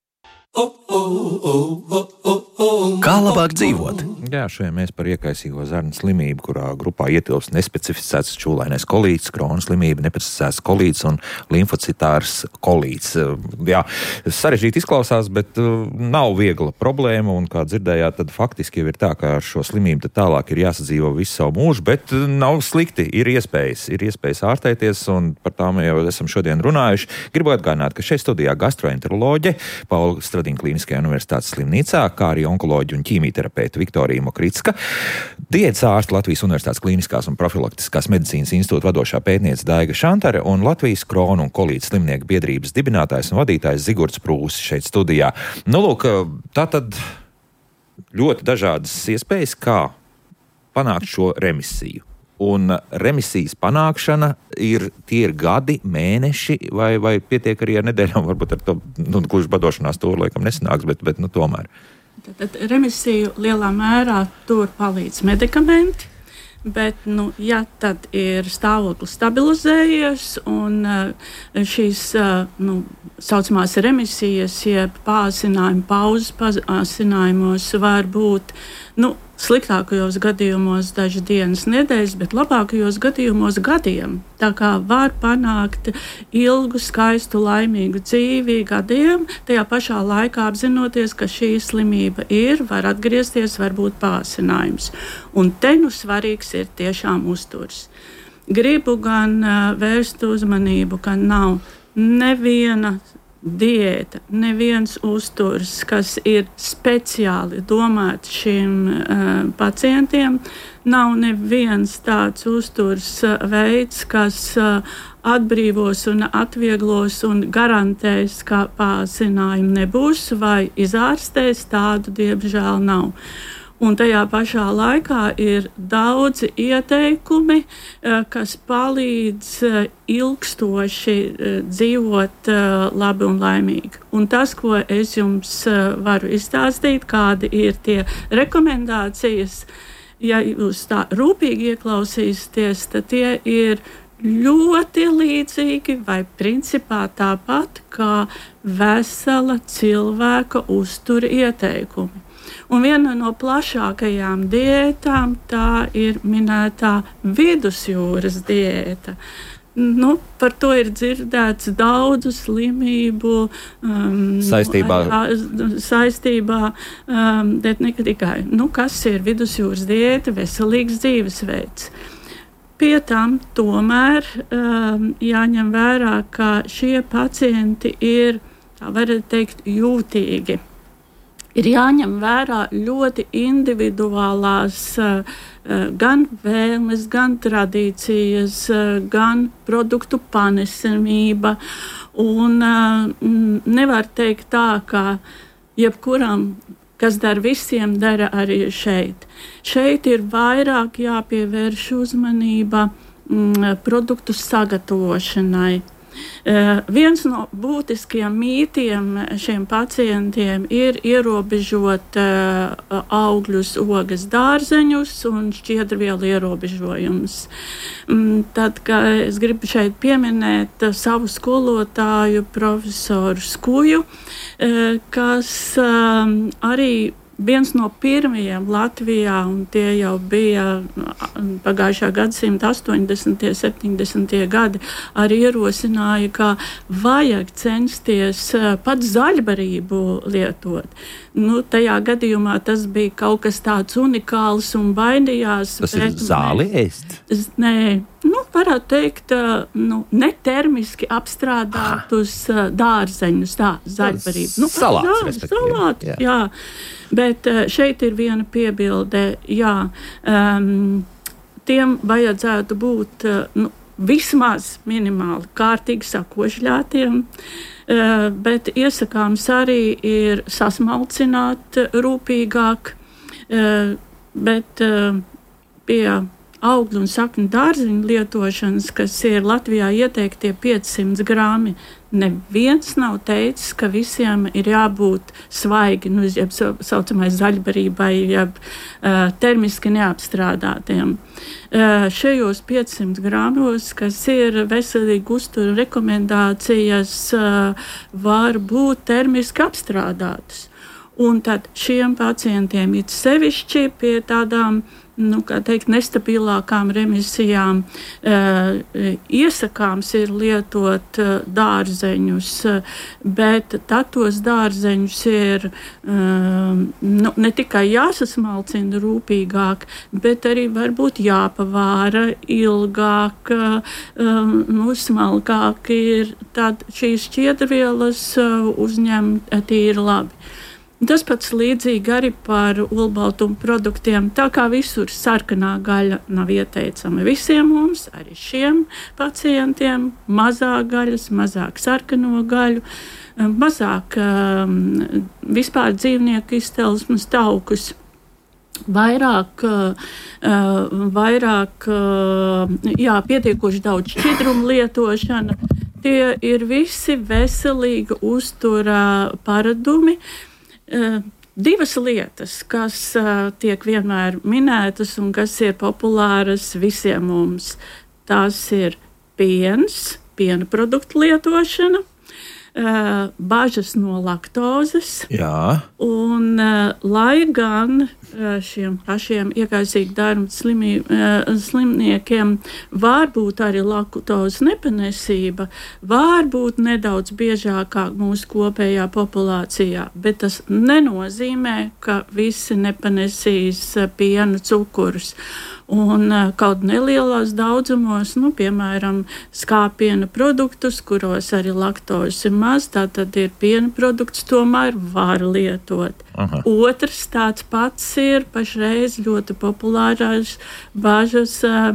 S1: Kā labāk dzīvot? Jā, šodien mēs par iekaisīgo zarnu slimību, kurā grupā ietilpst nespecificēts čūlainais kolīts, Krona slimība, neprecizēts kolīts un limfocitārs kolīts. Jā, sarežģīti izklausās, bet nav viegla problēma, un kā dzirdējāt, tad faktiski jau ir tā, ka ar šo slimību tad tālāk ir jāsadzīvo visu savu mūžu, bet nav slikti, ir iespējas, ir iespējas ārstēties, un par tām jau esam šodien runājuši. Gribu atgādināt, ka šeit studijā gastroenteroloģe Paula Stradīna Klīniskajā universitātes slimnīcā, kā arī onkoloģi un ķīmijterapeita Viktorija Mokricka, diētas ārsta Latvijas Universitātes klīniskās un profilaktiskās medicīnas institūta vadošā pētniece Daiga Šantare un Latvijas Krona un kolīta slimnieku biedrības dibinātājs un vadītājs Zigorts Prūss šeit studijā. Nu, lūk, tā tad ļoti dažādas iespējas, kā panākt šo remisiju. Un remisijas panākšana ir tie ir gadi, mēneši, vai, vai pietiek arī ar nedēļām, varbūt ar to, nu, gluži badošanās tur laikam nesanāks, bet, bet nu, tomēr.
S3: Tad remisiju lielā mērā tur palīdz medikamenti, bet, nu, ja tad ir stāvoklis stabilizējies un šīs, nu, saucamās remisijas, jeb pāsinājumi, pauzes pāsinājumos var būt, nu, sliktākajos gadījumos dažas dienas, nedēļas, bet labākajos gadījumos gadiem. Tā kā var panākt ilgu, skaistu, laimīgu dzīvi gadiem, tajā pašā laikā apzinoties, ka šī slimība ir, var atgriezties, var būt pāsinājums. Un te nu svarīgs ir tiešām uzturs. Gribu gan uh, vērst uzmanību, ka nav neviena diēta, neviens uzturs, kas ir speciāli domāts šiem uh, pacientiem, nav neviens tāds uzturs uh, veids, kas uh, atbrīvos un atvieglos un garantēs, ka pāsinājumi nebūs vai izārstēs, tādu diemžēl nav. Un tajā pašā laikā ir daudzi ieteikumi, kas palīdz ilgstoši dzīvot labi un laimīgi. Un tas, ko es jums varu izstāstīt, kādi ir tie rekomendācijas, ja jūs tā rūpīgi ieklausīsieties, tad tie ir ļoti līdzīgi vai principā tāpat kā vesela cilvēka uztura ieteikumi. Un viena no plašākajām diētām tā ir minētā vidusjūras diēta. Nu, par to ir dzirdēts daudzu slimību um,
S1: saistībā,
S3: nu, saistībā um, bet ne tikai. Nu, kas ir vidusjūras diēta? Veselīgs dzīvesveids. Pie tam tomēr um, jāņem vērā, ka šie pacienti ir, tā varētu teikt, jūtīgi. ir jāņem vērā ļoti individuālās uh, gan vēlmes, gan tradīcijas, uh, gan produktu panesamība. Un uh, nevar teikt tā, ka jebkuram, kas dara visiem, dara arī šeit. Šeit ir vairāk jāpievērš uzmanība mm, produktu sagatavošanai. Uh, viens no būtiskiem mītiem šiem pacientiem ir ierobežot uh, augļus, ogas, dārzeņus un šķiedrvielu ierobežojumus. Um, tad, kā es gribu šeit pieminēt uh, savu skolotāju, profesoru Skuju, uh, kas um, arī viens no pirmajiem Latvijā, un tie jau bija pagājušā gadsimta astoņdesmitie, septiņdesmitie gadi, arī ierosināja, ka vajag censties pat zaļbarību lietot. Nu, tajā gadījumā tas bija kaut kas tāds unikāls un baidījās.
S1: Tas ir zāli ēst?
S3: Nē, nu, varētu teikt, nu, netermiski apstrādātus ah. dārzeņus, tā, zaļbarību. Nu,
S1: salāts, respektīvi.
S3: Salāts, jā. jā. Bet šeit ir viena piebilde, jā, um, tiem vajadzētu būt nu, vismaz minimāli kārtīgi sakošļātiem, uh, bet iesakāms arī ir sasmalcināt rūpīgāk, uh, bet uh, pie augļu un sakņu dārziņu lietošanas, kas ir Latvijā ieteiktie piecsimt grāmi, neviens nav teicis, ka visiem ir jābūt svaigi, nu, jeb saucamai zaļbarībai, jeb uh, termiski neapstrādātiem. Uh, šajos piecsimt grāmos, kas ir veselīgi uztura rekomendācijas, uh, var būt termiski apstrādātas. Un tad šiem pacientiem ir sevišķi pie tādām, nu, kā teikt, nestabilākām remisijām uh, iesakāms ir lietot uh, dārzeņus, uh, bet tad tos dārzeņus ir uh, nu, ne tikai jāsasmalcina rūpīgāk, bet arī varbūt jāpavāra ilgāk, uh, nu, smalkāk ir, tad šīs šķiedrvielas uh, uzņem tīri labi. Tas pats līdzīgi arī par olbaltumu produktiem. Tā kā visur sarkanā gaļa nav ieteicama visiem mums, arī šiem pacientiem, mazāk gaļas, mazāk sarkano gaļu, mazāk um, vispār dzīvnieku izcelsmes taukus. Vairāk, uh, vairāk uh, jā, pietiekoši daudz šķidrumu lietošana. Tie ir visi veselīga uztura paradumi. Uh, divas lietas, kas uh, tiek vienmēr minētas un kas ir populāras visiem mums. Tās ir piens, piena produktu lietošana, uh, bažas no laktozes.
S1: Jā.
S3: Un, uh, lai gan uh, šiem pašiem iekaisīgi darba slimī, uh, slimniekiem var būt arī laktozes nepanesība, var būt nedaudz biežākā mūsu kopējā populācijā, bet tas nenozīmē, ka visi nepanesīs uh, piena cukurus. Un uh, kaut nelielos daudzumos, nu, piemēram, skāpiena produktus, kuros arī laktozes ir maz, tātad ir piena produkts, tomēr var lietot. Aha. Otrs tāds pats ir pašreiz ļoti populārās bažas uh,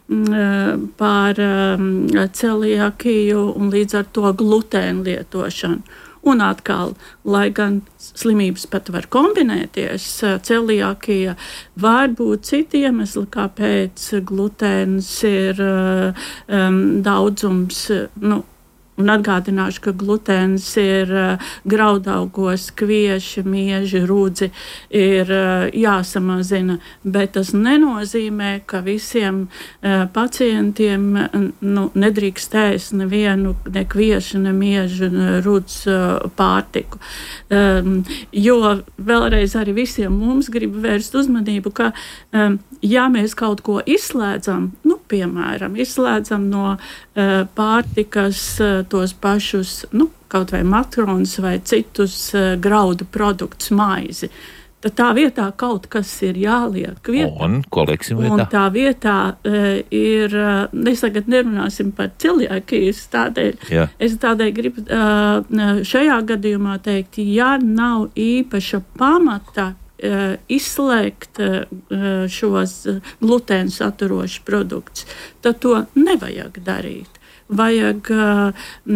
S3: par uh, celiakiju un līdz ar to glutēnu lietošanu. Un atkal, lai gan slimības pat var kombinēties, celiakija var būt citi iemesli, kāpēc glutēns ir um, daudzums, nu, un atgādināšu, ka glutēns ir uh, graudaugos, kvieši, mieži, rudzi ir uh, jāsamazina, bet tas nenozīmē, ka visiem uh, pacientiem nu, nedrīkst ēst nevienu ne kvieši, ne mieži, ne rudz uh, pārtiku. Um, jo vēlreiz arī visiem mums grib vērst uzmanību, ka um, ja mēs kaut ko izslēdzam, nu, piemēram, izslēdzam no uh, pārtikas uh, tos pašus, nu, kaut vai makronus vai citus uh, graudu produktus, maizi, tad tā vietā kaut kas ir jāliek vietā.
S1: Un ko lieksim vietā?
S3: Un tā vietā uh, ir, uh, mēs tagad nerunāsim par celiakijas, tādēļ,
S1: Jā.
S3: es tādēļ gribu uh, šajā gadījumā teikt, ja nav īpaša pamata uh, izslēgt uh, šos glutēnu saturošus produktus, tad to nevajag darīt. Vajag uh,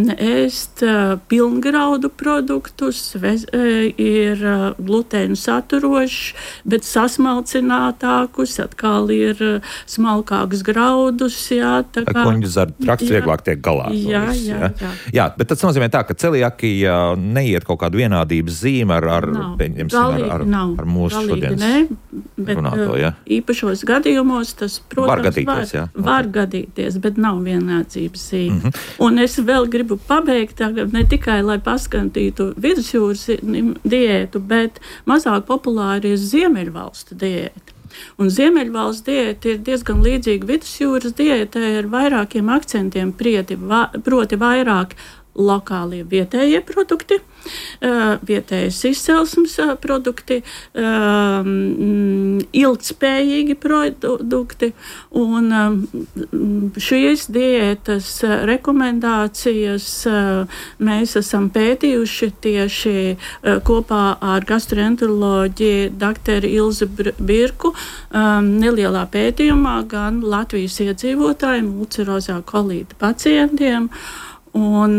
S3: ēst uh, pilngraudu produktus, vez, uh, ir uh, glutēnu saturošs, bet sasmalcinātākus, atkal ir uh, smalkākus graudus. Jā, tā kā
S1: Kuņģu zara trakts vieglāk tiek galā.
S3: Jā,
S1: visu,
S3: jā,
S1: jā.
S3: jā.
S1: jā, bet tas nozīmē tā, ka celiakija neiet kaut kādu vienādības zīmi ar, ar, ar, ar, ar mūsu šodienas
S3: ne, bet,
S1: runāto. Ja?
S3: Īpašos gadījumos tas, protams,
S1: var gadīties.
S3: Var,
S1: Okay.
S3: var gadīties, bet nav vienādzības zīme.
S1: Mm -hmm.
S3: Un es vēl gribu pabeigt, ne tikai lai paskantītu vidusjūras diētu, bet mazāk populāri ir Ziemeļvalstu diēta. Un Ziemeļvalsts diēta ir diezgan līdzīga vidusjūras diētai ar vairākiem akcentiem, prieti, va, proti vairāk lokālie vietējie produkti, uh, vietējas izcelsmes uh, produkti, uh, mm, ilgtspējīgi produkti, un um, šīs diētas uh, rekomendācijas uh, mēs esam pētījuši tieši uh, kopā ar gastroenteroloģi doktoru Ilzi Birku um, nelielā pētījumā gan Latvijas iedzīvotājiem, ulcerozā kolīta pacientiem. Un,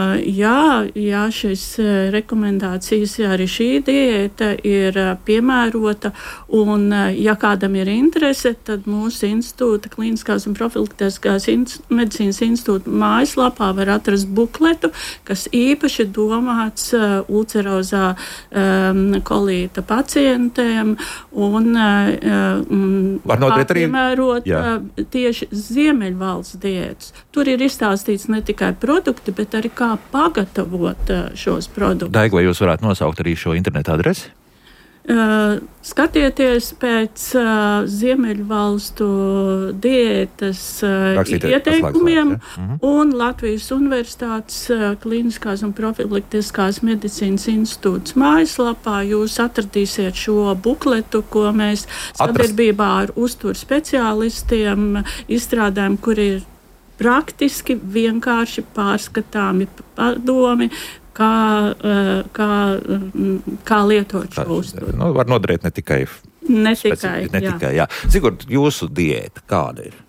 S3: jā, jā, šīs rekomendācijas, jā, arī šī diēta ir piemērota, un, ja kādam ir interese, tad mūsu institūta, Kliniskās un profilaktiskās medicīnas institūta mājaslapā var atrast bukletu, kas īpaši domāts uh, ulcerozā um, kolīta pacientiem, un uh,
S1: var notiet arī
S3: piemērot uh, tieši Ziemeļvalsts diētas. Tur ir izstāstīts ne tikai produkti, bet arī kā pagatavot uh, šos produktus.
S1: Daiga, vai jūs varētu nosaukt arī šo internetu adresi?
S3: Uh, skatieties pēc uh, Ziemeļvalstu diētas uh, ieteikumiem, ja? mm-hmm. un Latvijas Universitātes uh, Kliniskās un profilaktiskās medicīnas institūts mājaslapā jūs atradīsiet šo bukletu, ko mēs sadarbībā ar uzturu speciālistiem izstrādājam, kur ir praktiski vienkārši pārskatāmi padomi, kā, kā, kā lietot šo uzturu.
S1: Nu, var noderēt ne tikai
S3: ne
S1: speci...
S3: tikai,
S1: ne
S3: jā.
S1: tikai jā. Sigurd, jūsu diēta kāda ir?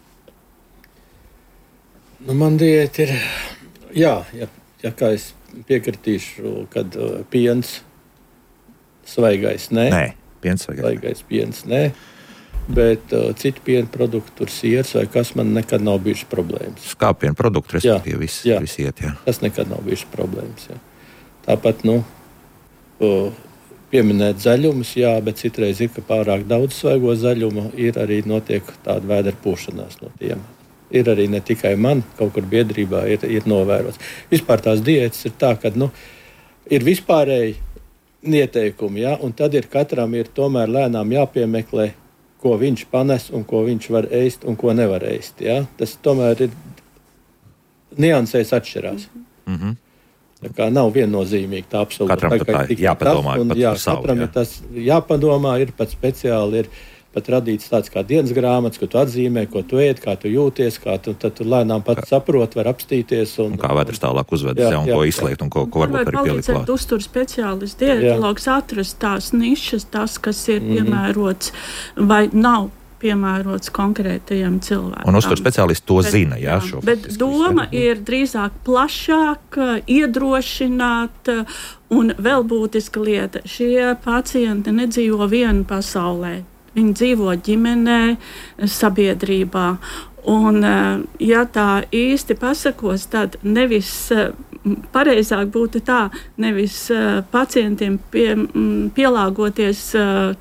S4: Nu, man diēta ir, jā, ja, ja kā es piekritīšu, kad uh, piens svaigais, nē.
S1: Nē, piens svaigais.
S4: Svaigais piens, nē. Bet uh, citu piena produktu, tur siers vai kas, man nekad nav bijušas problēmas.
S1: Skāpienu produktu, respektīvi, viss vis iet, jā.
S4: Tas nekad nav bijušas problēmas, jā. Tāpat, nu, uh, pieminēt zaļumus, jā, bet citreiz ir, ka pārāk daudz svaigo zaļumu, ir arī notiek tāda vēdera pūšanās no tiem. Ir arī ne tikai man, kaut kur biedrībā ir, ir novērots. Vispār tās diētas ir tā, ka, nu, ir vispārēji ieteikumi, jā, un tad ir katram ir tomēr lēnām jāpiemeklē, ko viņš panes un ko viņš var ēst un ko nevar ēst. Ja? Tas tomēr ir niansēs atšķirās.
S1: Mm-hmm.
S4: Tā kā nav viennozīmīgi tā absolūti.
S1: Katram tā, tā jāpadomā
S4: tas, un,
S1: pat
S4: jā,
S1: par savu.
S4: Katram jā. Ir tas jāpadomā, ir pat speciāli, ir pat radīts tāds kā dienas grāmatas, ko tu atzīmē, ko tu ēd, kā tu jūties, kā tu, tad tu lēnām pat saprot, var apstīties. Un,
S1: un kā vēders tālāk uzvedas, jā, un jā, ko izslēgt, un ko, ko varbūt arī pielikt klāt.
S3: Uzturu speciālists, dietologs atrast tās nišas, tas, kas ir mm-hmm. piemērots vai nav piemērots konkrētajam cilvēkam.
S1: Un uzturu speciālisti to bet, zina, jā,
S3: jā
S1: šo.
S3: Bet doma ir drīzāk plašāk, iedrošināt, un vēl būtiska lieta, šie pacienti nedzīvo vienu pasaulē. Viņi dzīvo ģimenē, sabiedrībā. Un, ja tā īsti pasakos, tad nevis pareizāk būtu tā, nevis pacientiem pie, pielāgoties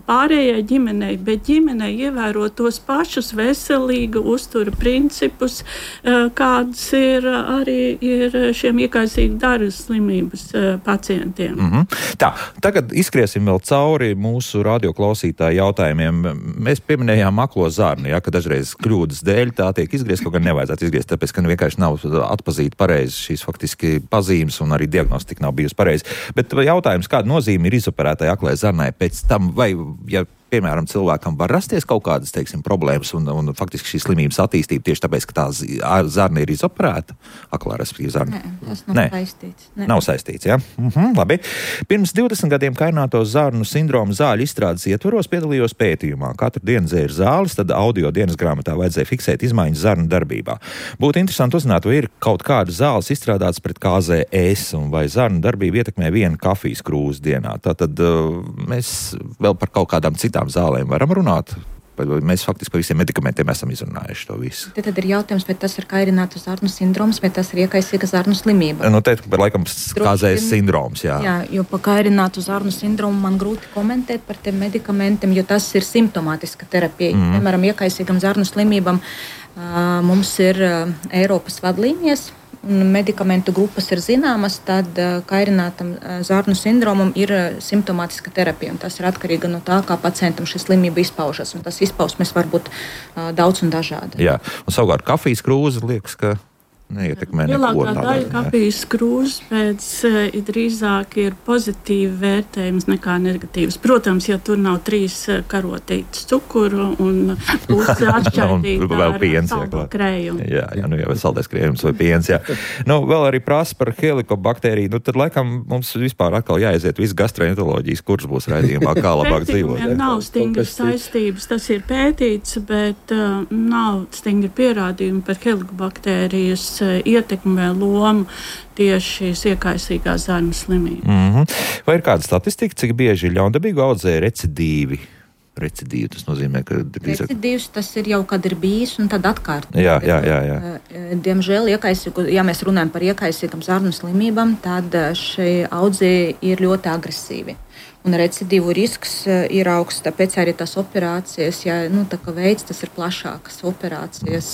S3: pārējai ģimenei, bet ģimenei ievērot tos pašus veselīgu uztura principus, kādas ir arī ir šiem iekaisīgi daras slimības pacientiem.
S1: Mm-hmm. Tā, tagad izskriesim vēl cauri mūsu radioklausītāju jautājumiem. Mēs pieminējām maklo zarnu, ja, ka dažreiz kļūdas dēļ tā tiek izgriezt, kaut gan nevajadzētu izgriezt, tāpēc, ka vienkārši nav atpazīt pareizi šīs faktiski pazīmes un arī diagnostika nav bijusi pareizi. Bet jautājums, kāda nozīme ir izoperētai aklai zarnai pēc tam, vai, ja piemēram, cilvēkam var rasties kaut kādas, teiksim, problēmas un, un faktiski šī slimības attīstība tieši tāpēc, ka tā zarna ir izoperēta, aklā, respektīvi zarna?
S2: Nē, tas nav Nē. saistīts. Nē.
S1: Nav saistīts, jā? Ja? Mhm, labi. Pirms divdesmit gadiem kairināto zarnu sindroma zāļu izstrādes ietvaros piedalījos pētījumā. Katru dienu dzēru zāles, tad audio dienas grāmatā vajadzēja fiksēt izmaiņas zarnu darbībā. Būtu interesanti uzzināt, vai ir kaut kāda zāles izstrādāts pret K Z S un vai zarnu darbību ietekmē vienu kafijas krūzi dienā. Tātad uh, mēs vēl par kaut kādām citām zālēm varam runāt. Mēs faktiski par visiem medikamentiem esam izrunājuši to visu.
S2: Tad, tad ir jautājums, vai tas ir kairinātu zarnu sindroms, vai tas ir iekaisīga zarnu slimība?
S1: Nu, te par laikam K Z S sindroms, jā.
S2: Jā, jo par kairinātu zarnu sindromu man grūti komentēt par tiem medikamentiem, jo tas ir simptomātiska terapija. Mm. Piemēram, iekaisīgam zarnu slimībam uh, mums ir uh, Eiropas vadlīnijas, un medikamentu grupas ir zināmas, tad uh, kairinātam uh, zarnu sindromam ir uh, simptomātiska terapija. Tas ir atkarīga no tā, kā pacientam šī slimība izpaužas. Un tas izpausmes var būt uh, daudz un dažādi.
S1: Jā, un savukārt kafijas krūze liekas, ka neietekmē neko.
S3: Lielākā daļa kafijas krūzes pēc ir drīzāk ir pozitīvi vērtējums nekā negatīvs. Protams, ja tur nav trīs karotītes cukuru un pusi atšķaidīta ar saldo krējumu.
S1: Jā, jā, nu jau ir saldais krējums vai piens, jā. Nu, vēl arī prasa par helikobakteriju. Nu, tad laikam mums vispār atkal jāaiziet visu gastroenteroloģijas kurs būs raidījumā, kā labāk dzīvot.
S3: Nav stingras saistības, tas ir pētīts, bet uh, nav stingri pierādījumi par helikobakterijas ietekmē lomu tieši iekaisīgās zarnu slimības.
S1: Mm-hmm. Vai ir kāda statistika, cik bieži ļaundabīgu audzē recidīvi? Recidīvi, tas nozīmē, ka...
S2: Recidīvs tas ir jau, kad ir bijis un tad atkārt.
S1: Jā, jā, jā, jā.
S2: Diemžēl, iekaisīgu, ja mēs runājam par iekaisīgam zarnu slimībām, tad šie audzē ir ļoti agresīvi. Un recidīvu risks ir augsts, tāpēc arī tas operācijas, ja nu, tā kā veids, tas ir plašākas operācijas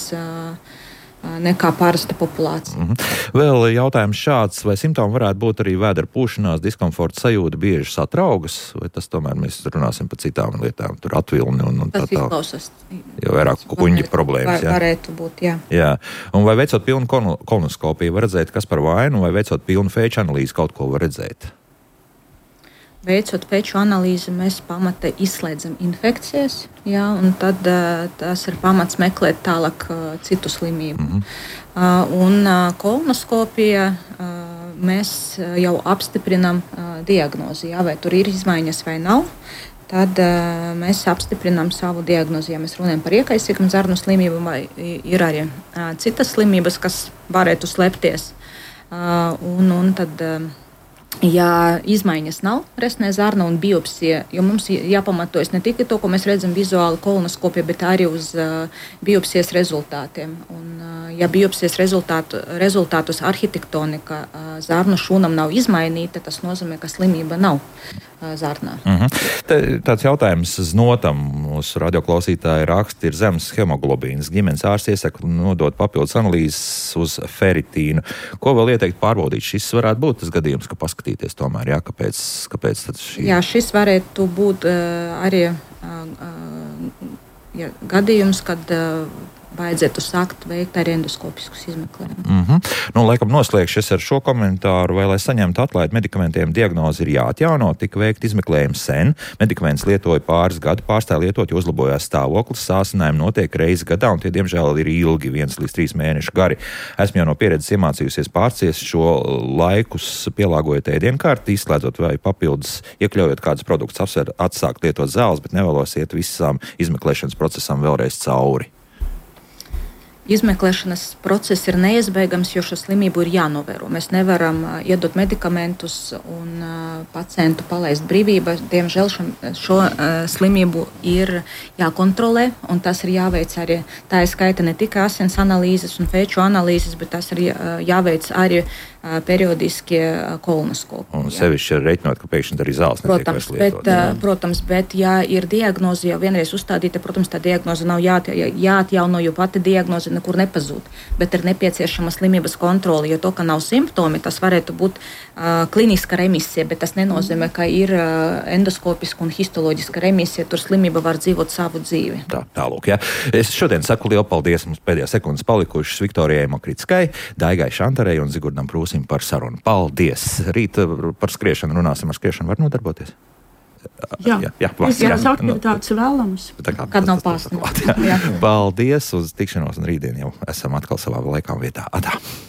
S2: nekā parasta populācija.
S1: Mm-hmm. Vēl jautājums šāds, vai simptomi varētu būt arī vēdera pūšanās, diskomforta sajūta, bieži satraugas, vai tas tomēr mēs runāsim par citām lietām, tur atvilni un, un
S2: tas
S1: tā tā.
S2: Izklausās.
S1: Jau vairāk kuņģa problēmas,
S2: var,
S1: jā?
S2: Varētu būt, jā.
S1: Jā. Un vai veicot pilnu kolonoskopiju var redzēt, kas par vainu, vai veicot pilnu feču analīzi kaut ko var redzēt?
S2: Veicot feču analīzi, mēs pamata izslēdzam infekcijas, jā, un tad uh, tas ir pamats meklēt tālāk uh, citu slimību. Mm-hmm. Uh, un uh, kolonoskopija uh, mēs jau apstiprinam uh, diagnozi, jā, vai tur ir izmaiņas vai nav. Tad uh, mēs apstiprinām savu diagnozi, ja mēs runājam par iekaisīgam zarnu slimību, vai ir arī uh, citas slimības, kas varētu slēpties. Uh, un, un tad... Uh, Ja izmaiņas nav resnē zarna un biopsija, jo mums jāpamatojas ne tikai to, ko mēs redzam vizuāli kolonoskopijā, bet arī uz uh, biopsijas rezultātiem. Un, uh, ja biopsijas rezultātu, rezultātus arhitektonika uh, zarnu šūnam nav izmainīta, tas nozīmē, ka slimība nav uh, zarnā.
S1: Mm-hmm. Te, tāds jautājums znotam mūsu radioklausītāja raksta ir zemes hemoglobīns. Ģimenes ārsts iesaka nodot papildus analīzes uz feritīnu. Ko vēl ieteikt pārbaudīt? Šis varētu būt tas gadījums, ka paskatīties tomēr, jā, kāpēc, kāpēc tad šī...
S2: Jā, šis varētu būt uh, arī uh, uh, ja, gadījums, kad uh, vajadzētu sākt veikt arī endoskopiskus izmeklējumus.
S1: Mm-hmm. Nu, laikam noslēgšu es ar šo komentāru, vai, lai saņemtu atlaidi medikamentiem, diagnozi ir jāatjauno, tika veikt izmeklējums sen, medikaments lietoja pāris gadu, pārstāja lietot, jo uzlabojās stāvoklis, sāsinājumi notiek reizi gadā, un tie, diemžēl, ir ilgi, viens līdz trīs mēnešu gari. Esmu jau no pieredzes iemācījusies pārcies šo laikus, pielāgojot ēdienkārti, izslēdzot vai papildus, iekļaujot kādus produktus, apsver, atsākt lietot zāles, bet nevēlos iet visām izmeklēšanas procesam vēlreiz cauri.
S2: Izmeklēšanas process ir neizbēgams, jo šo slimību ir jānovēro. Mēs nevaram uh, iedot medikamentus un uh, pacientu palaist brīvībā. Diemžēl šo, šo uh, slimību ir jākontrolē, un tas ir jāveic arī, tā ir skaita ne tikai asins analīzes un feču analīzes, bet tas ir uh, jāveic arī periodiskie kolonoskopi.
S1: Un sevišķi reiķinot, ka pēkšņi arī zāles netiek
S2: Protams,
S1: vairs
S2: bet,
S1: lietotas.
S2: protams, bet ja ir diagnoze jau vienreiz uzstādīta, protams, tā diagnoze nav jāatja, jāatjauno, jo pati diagnoze nekur nepazūd, bet ir nepieciešama slimības kontrole, jo to, ka nav simptomi, tas varētu būt uh, kliniska remisija, bet tas nenozīmē, ka ir uh, endoskopiska un histoloģiska remisija, tur slimība var dzīvot savu dzīvi.
S1: Tā, tālūk, jā. Es šodien saku lielu paldies, mums pēdējā sekundes palikušas Viktorijai Mokritskai, Daigai Šantarei un Zigurdam Prūsim par sarunu. Paldies! Rīt par skriešanu runāsim, ar skriešanu var nodarboties?
S3: Jā,
S1: jā, jā,
S3: visas aktivitātes vēlams.
S1: Kā,
S2: Kad nav pārstāvot.
S1: Paldies, uz tikšanos un rītdien jau esam atkal savā laikā un vietā. Adā!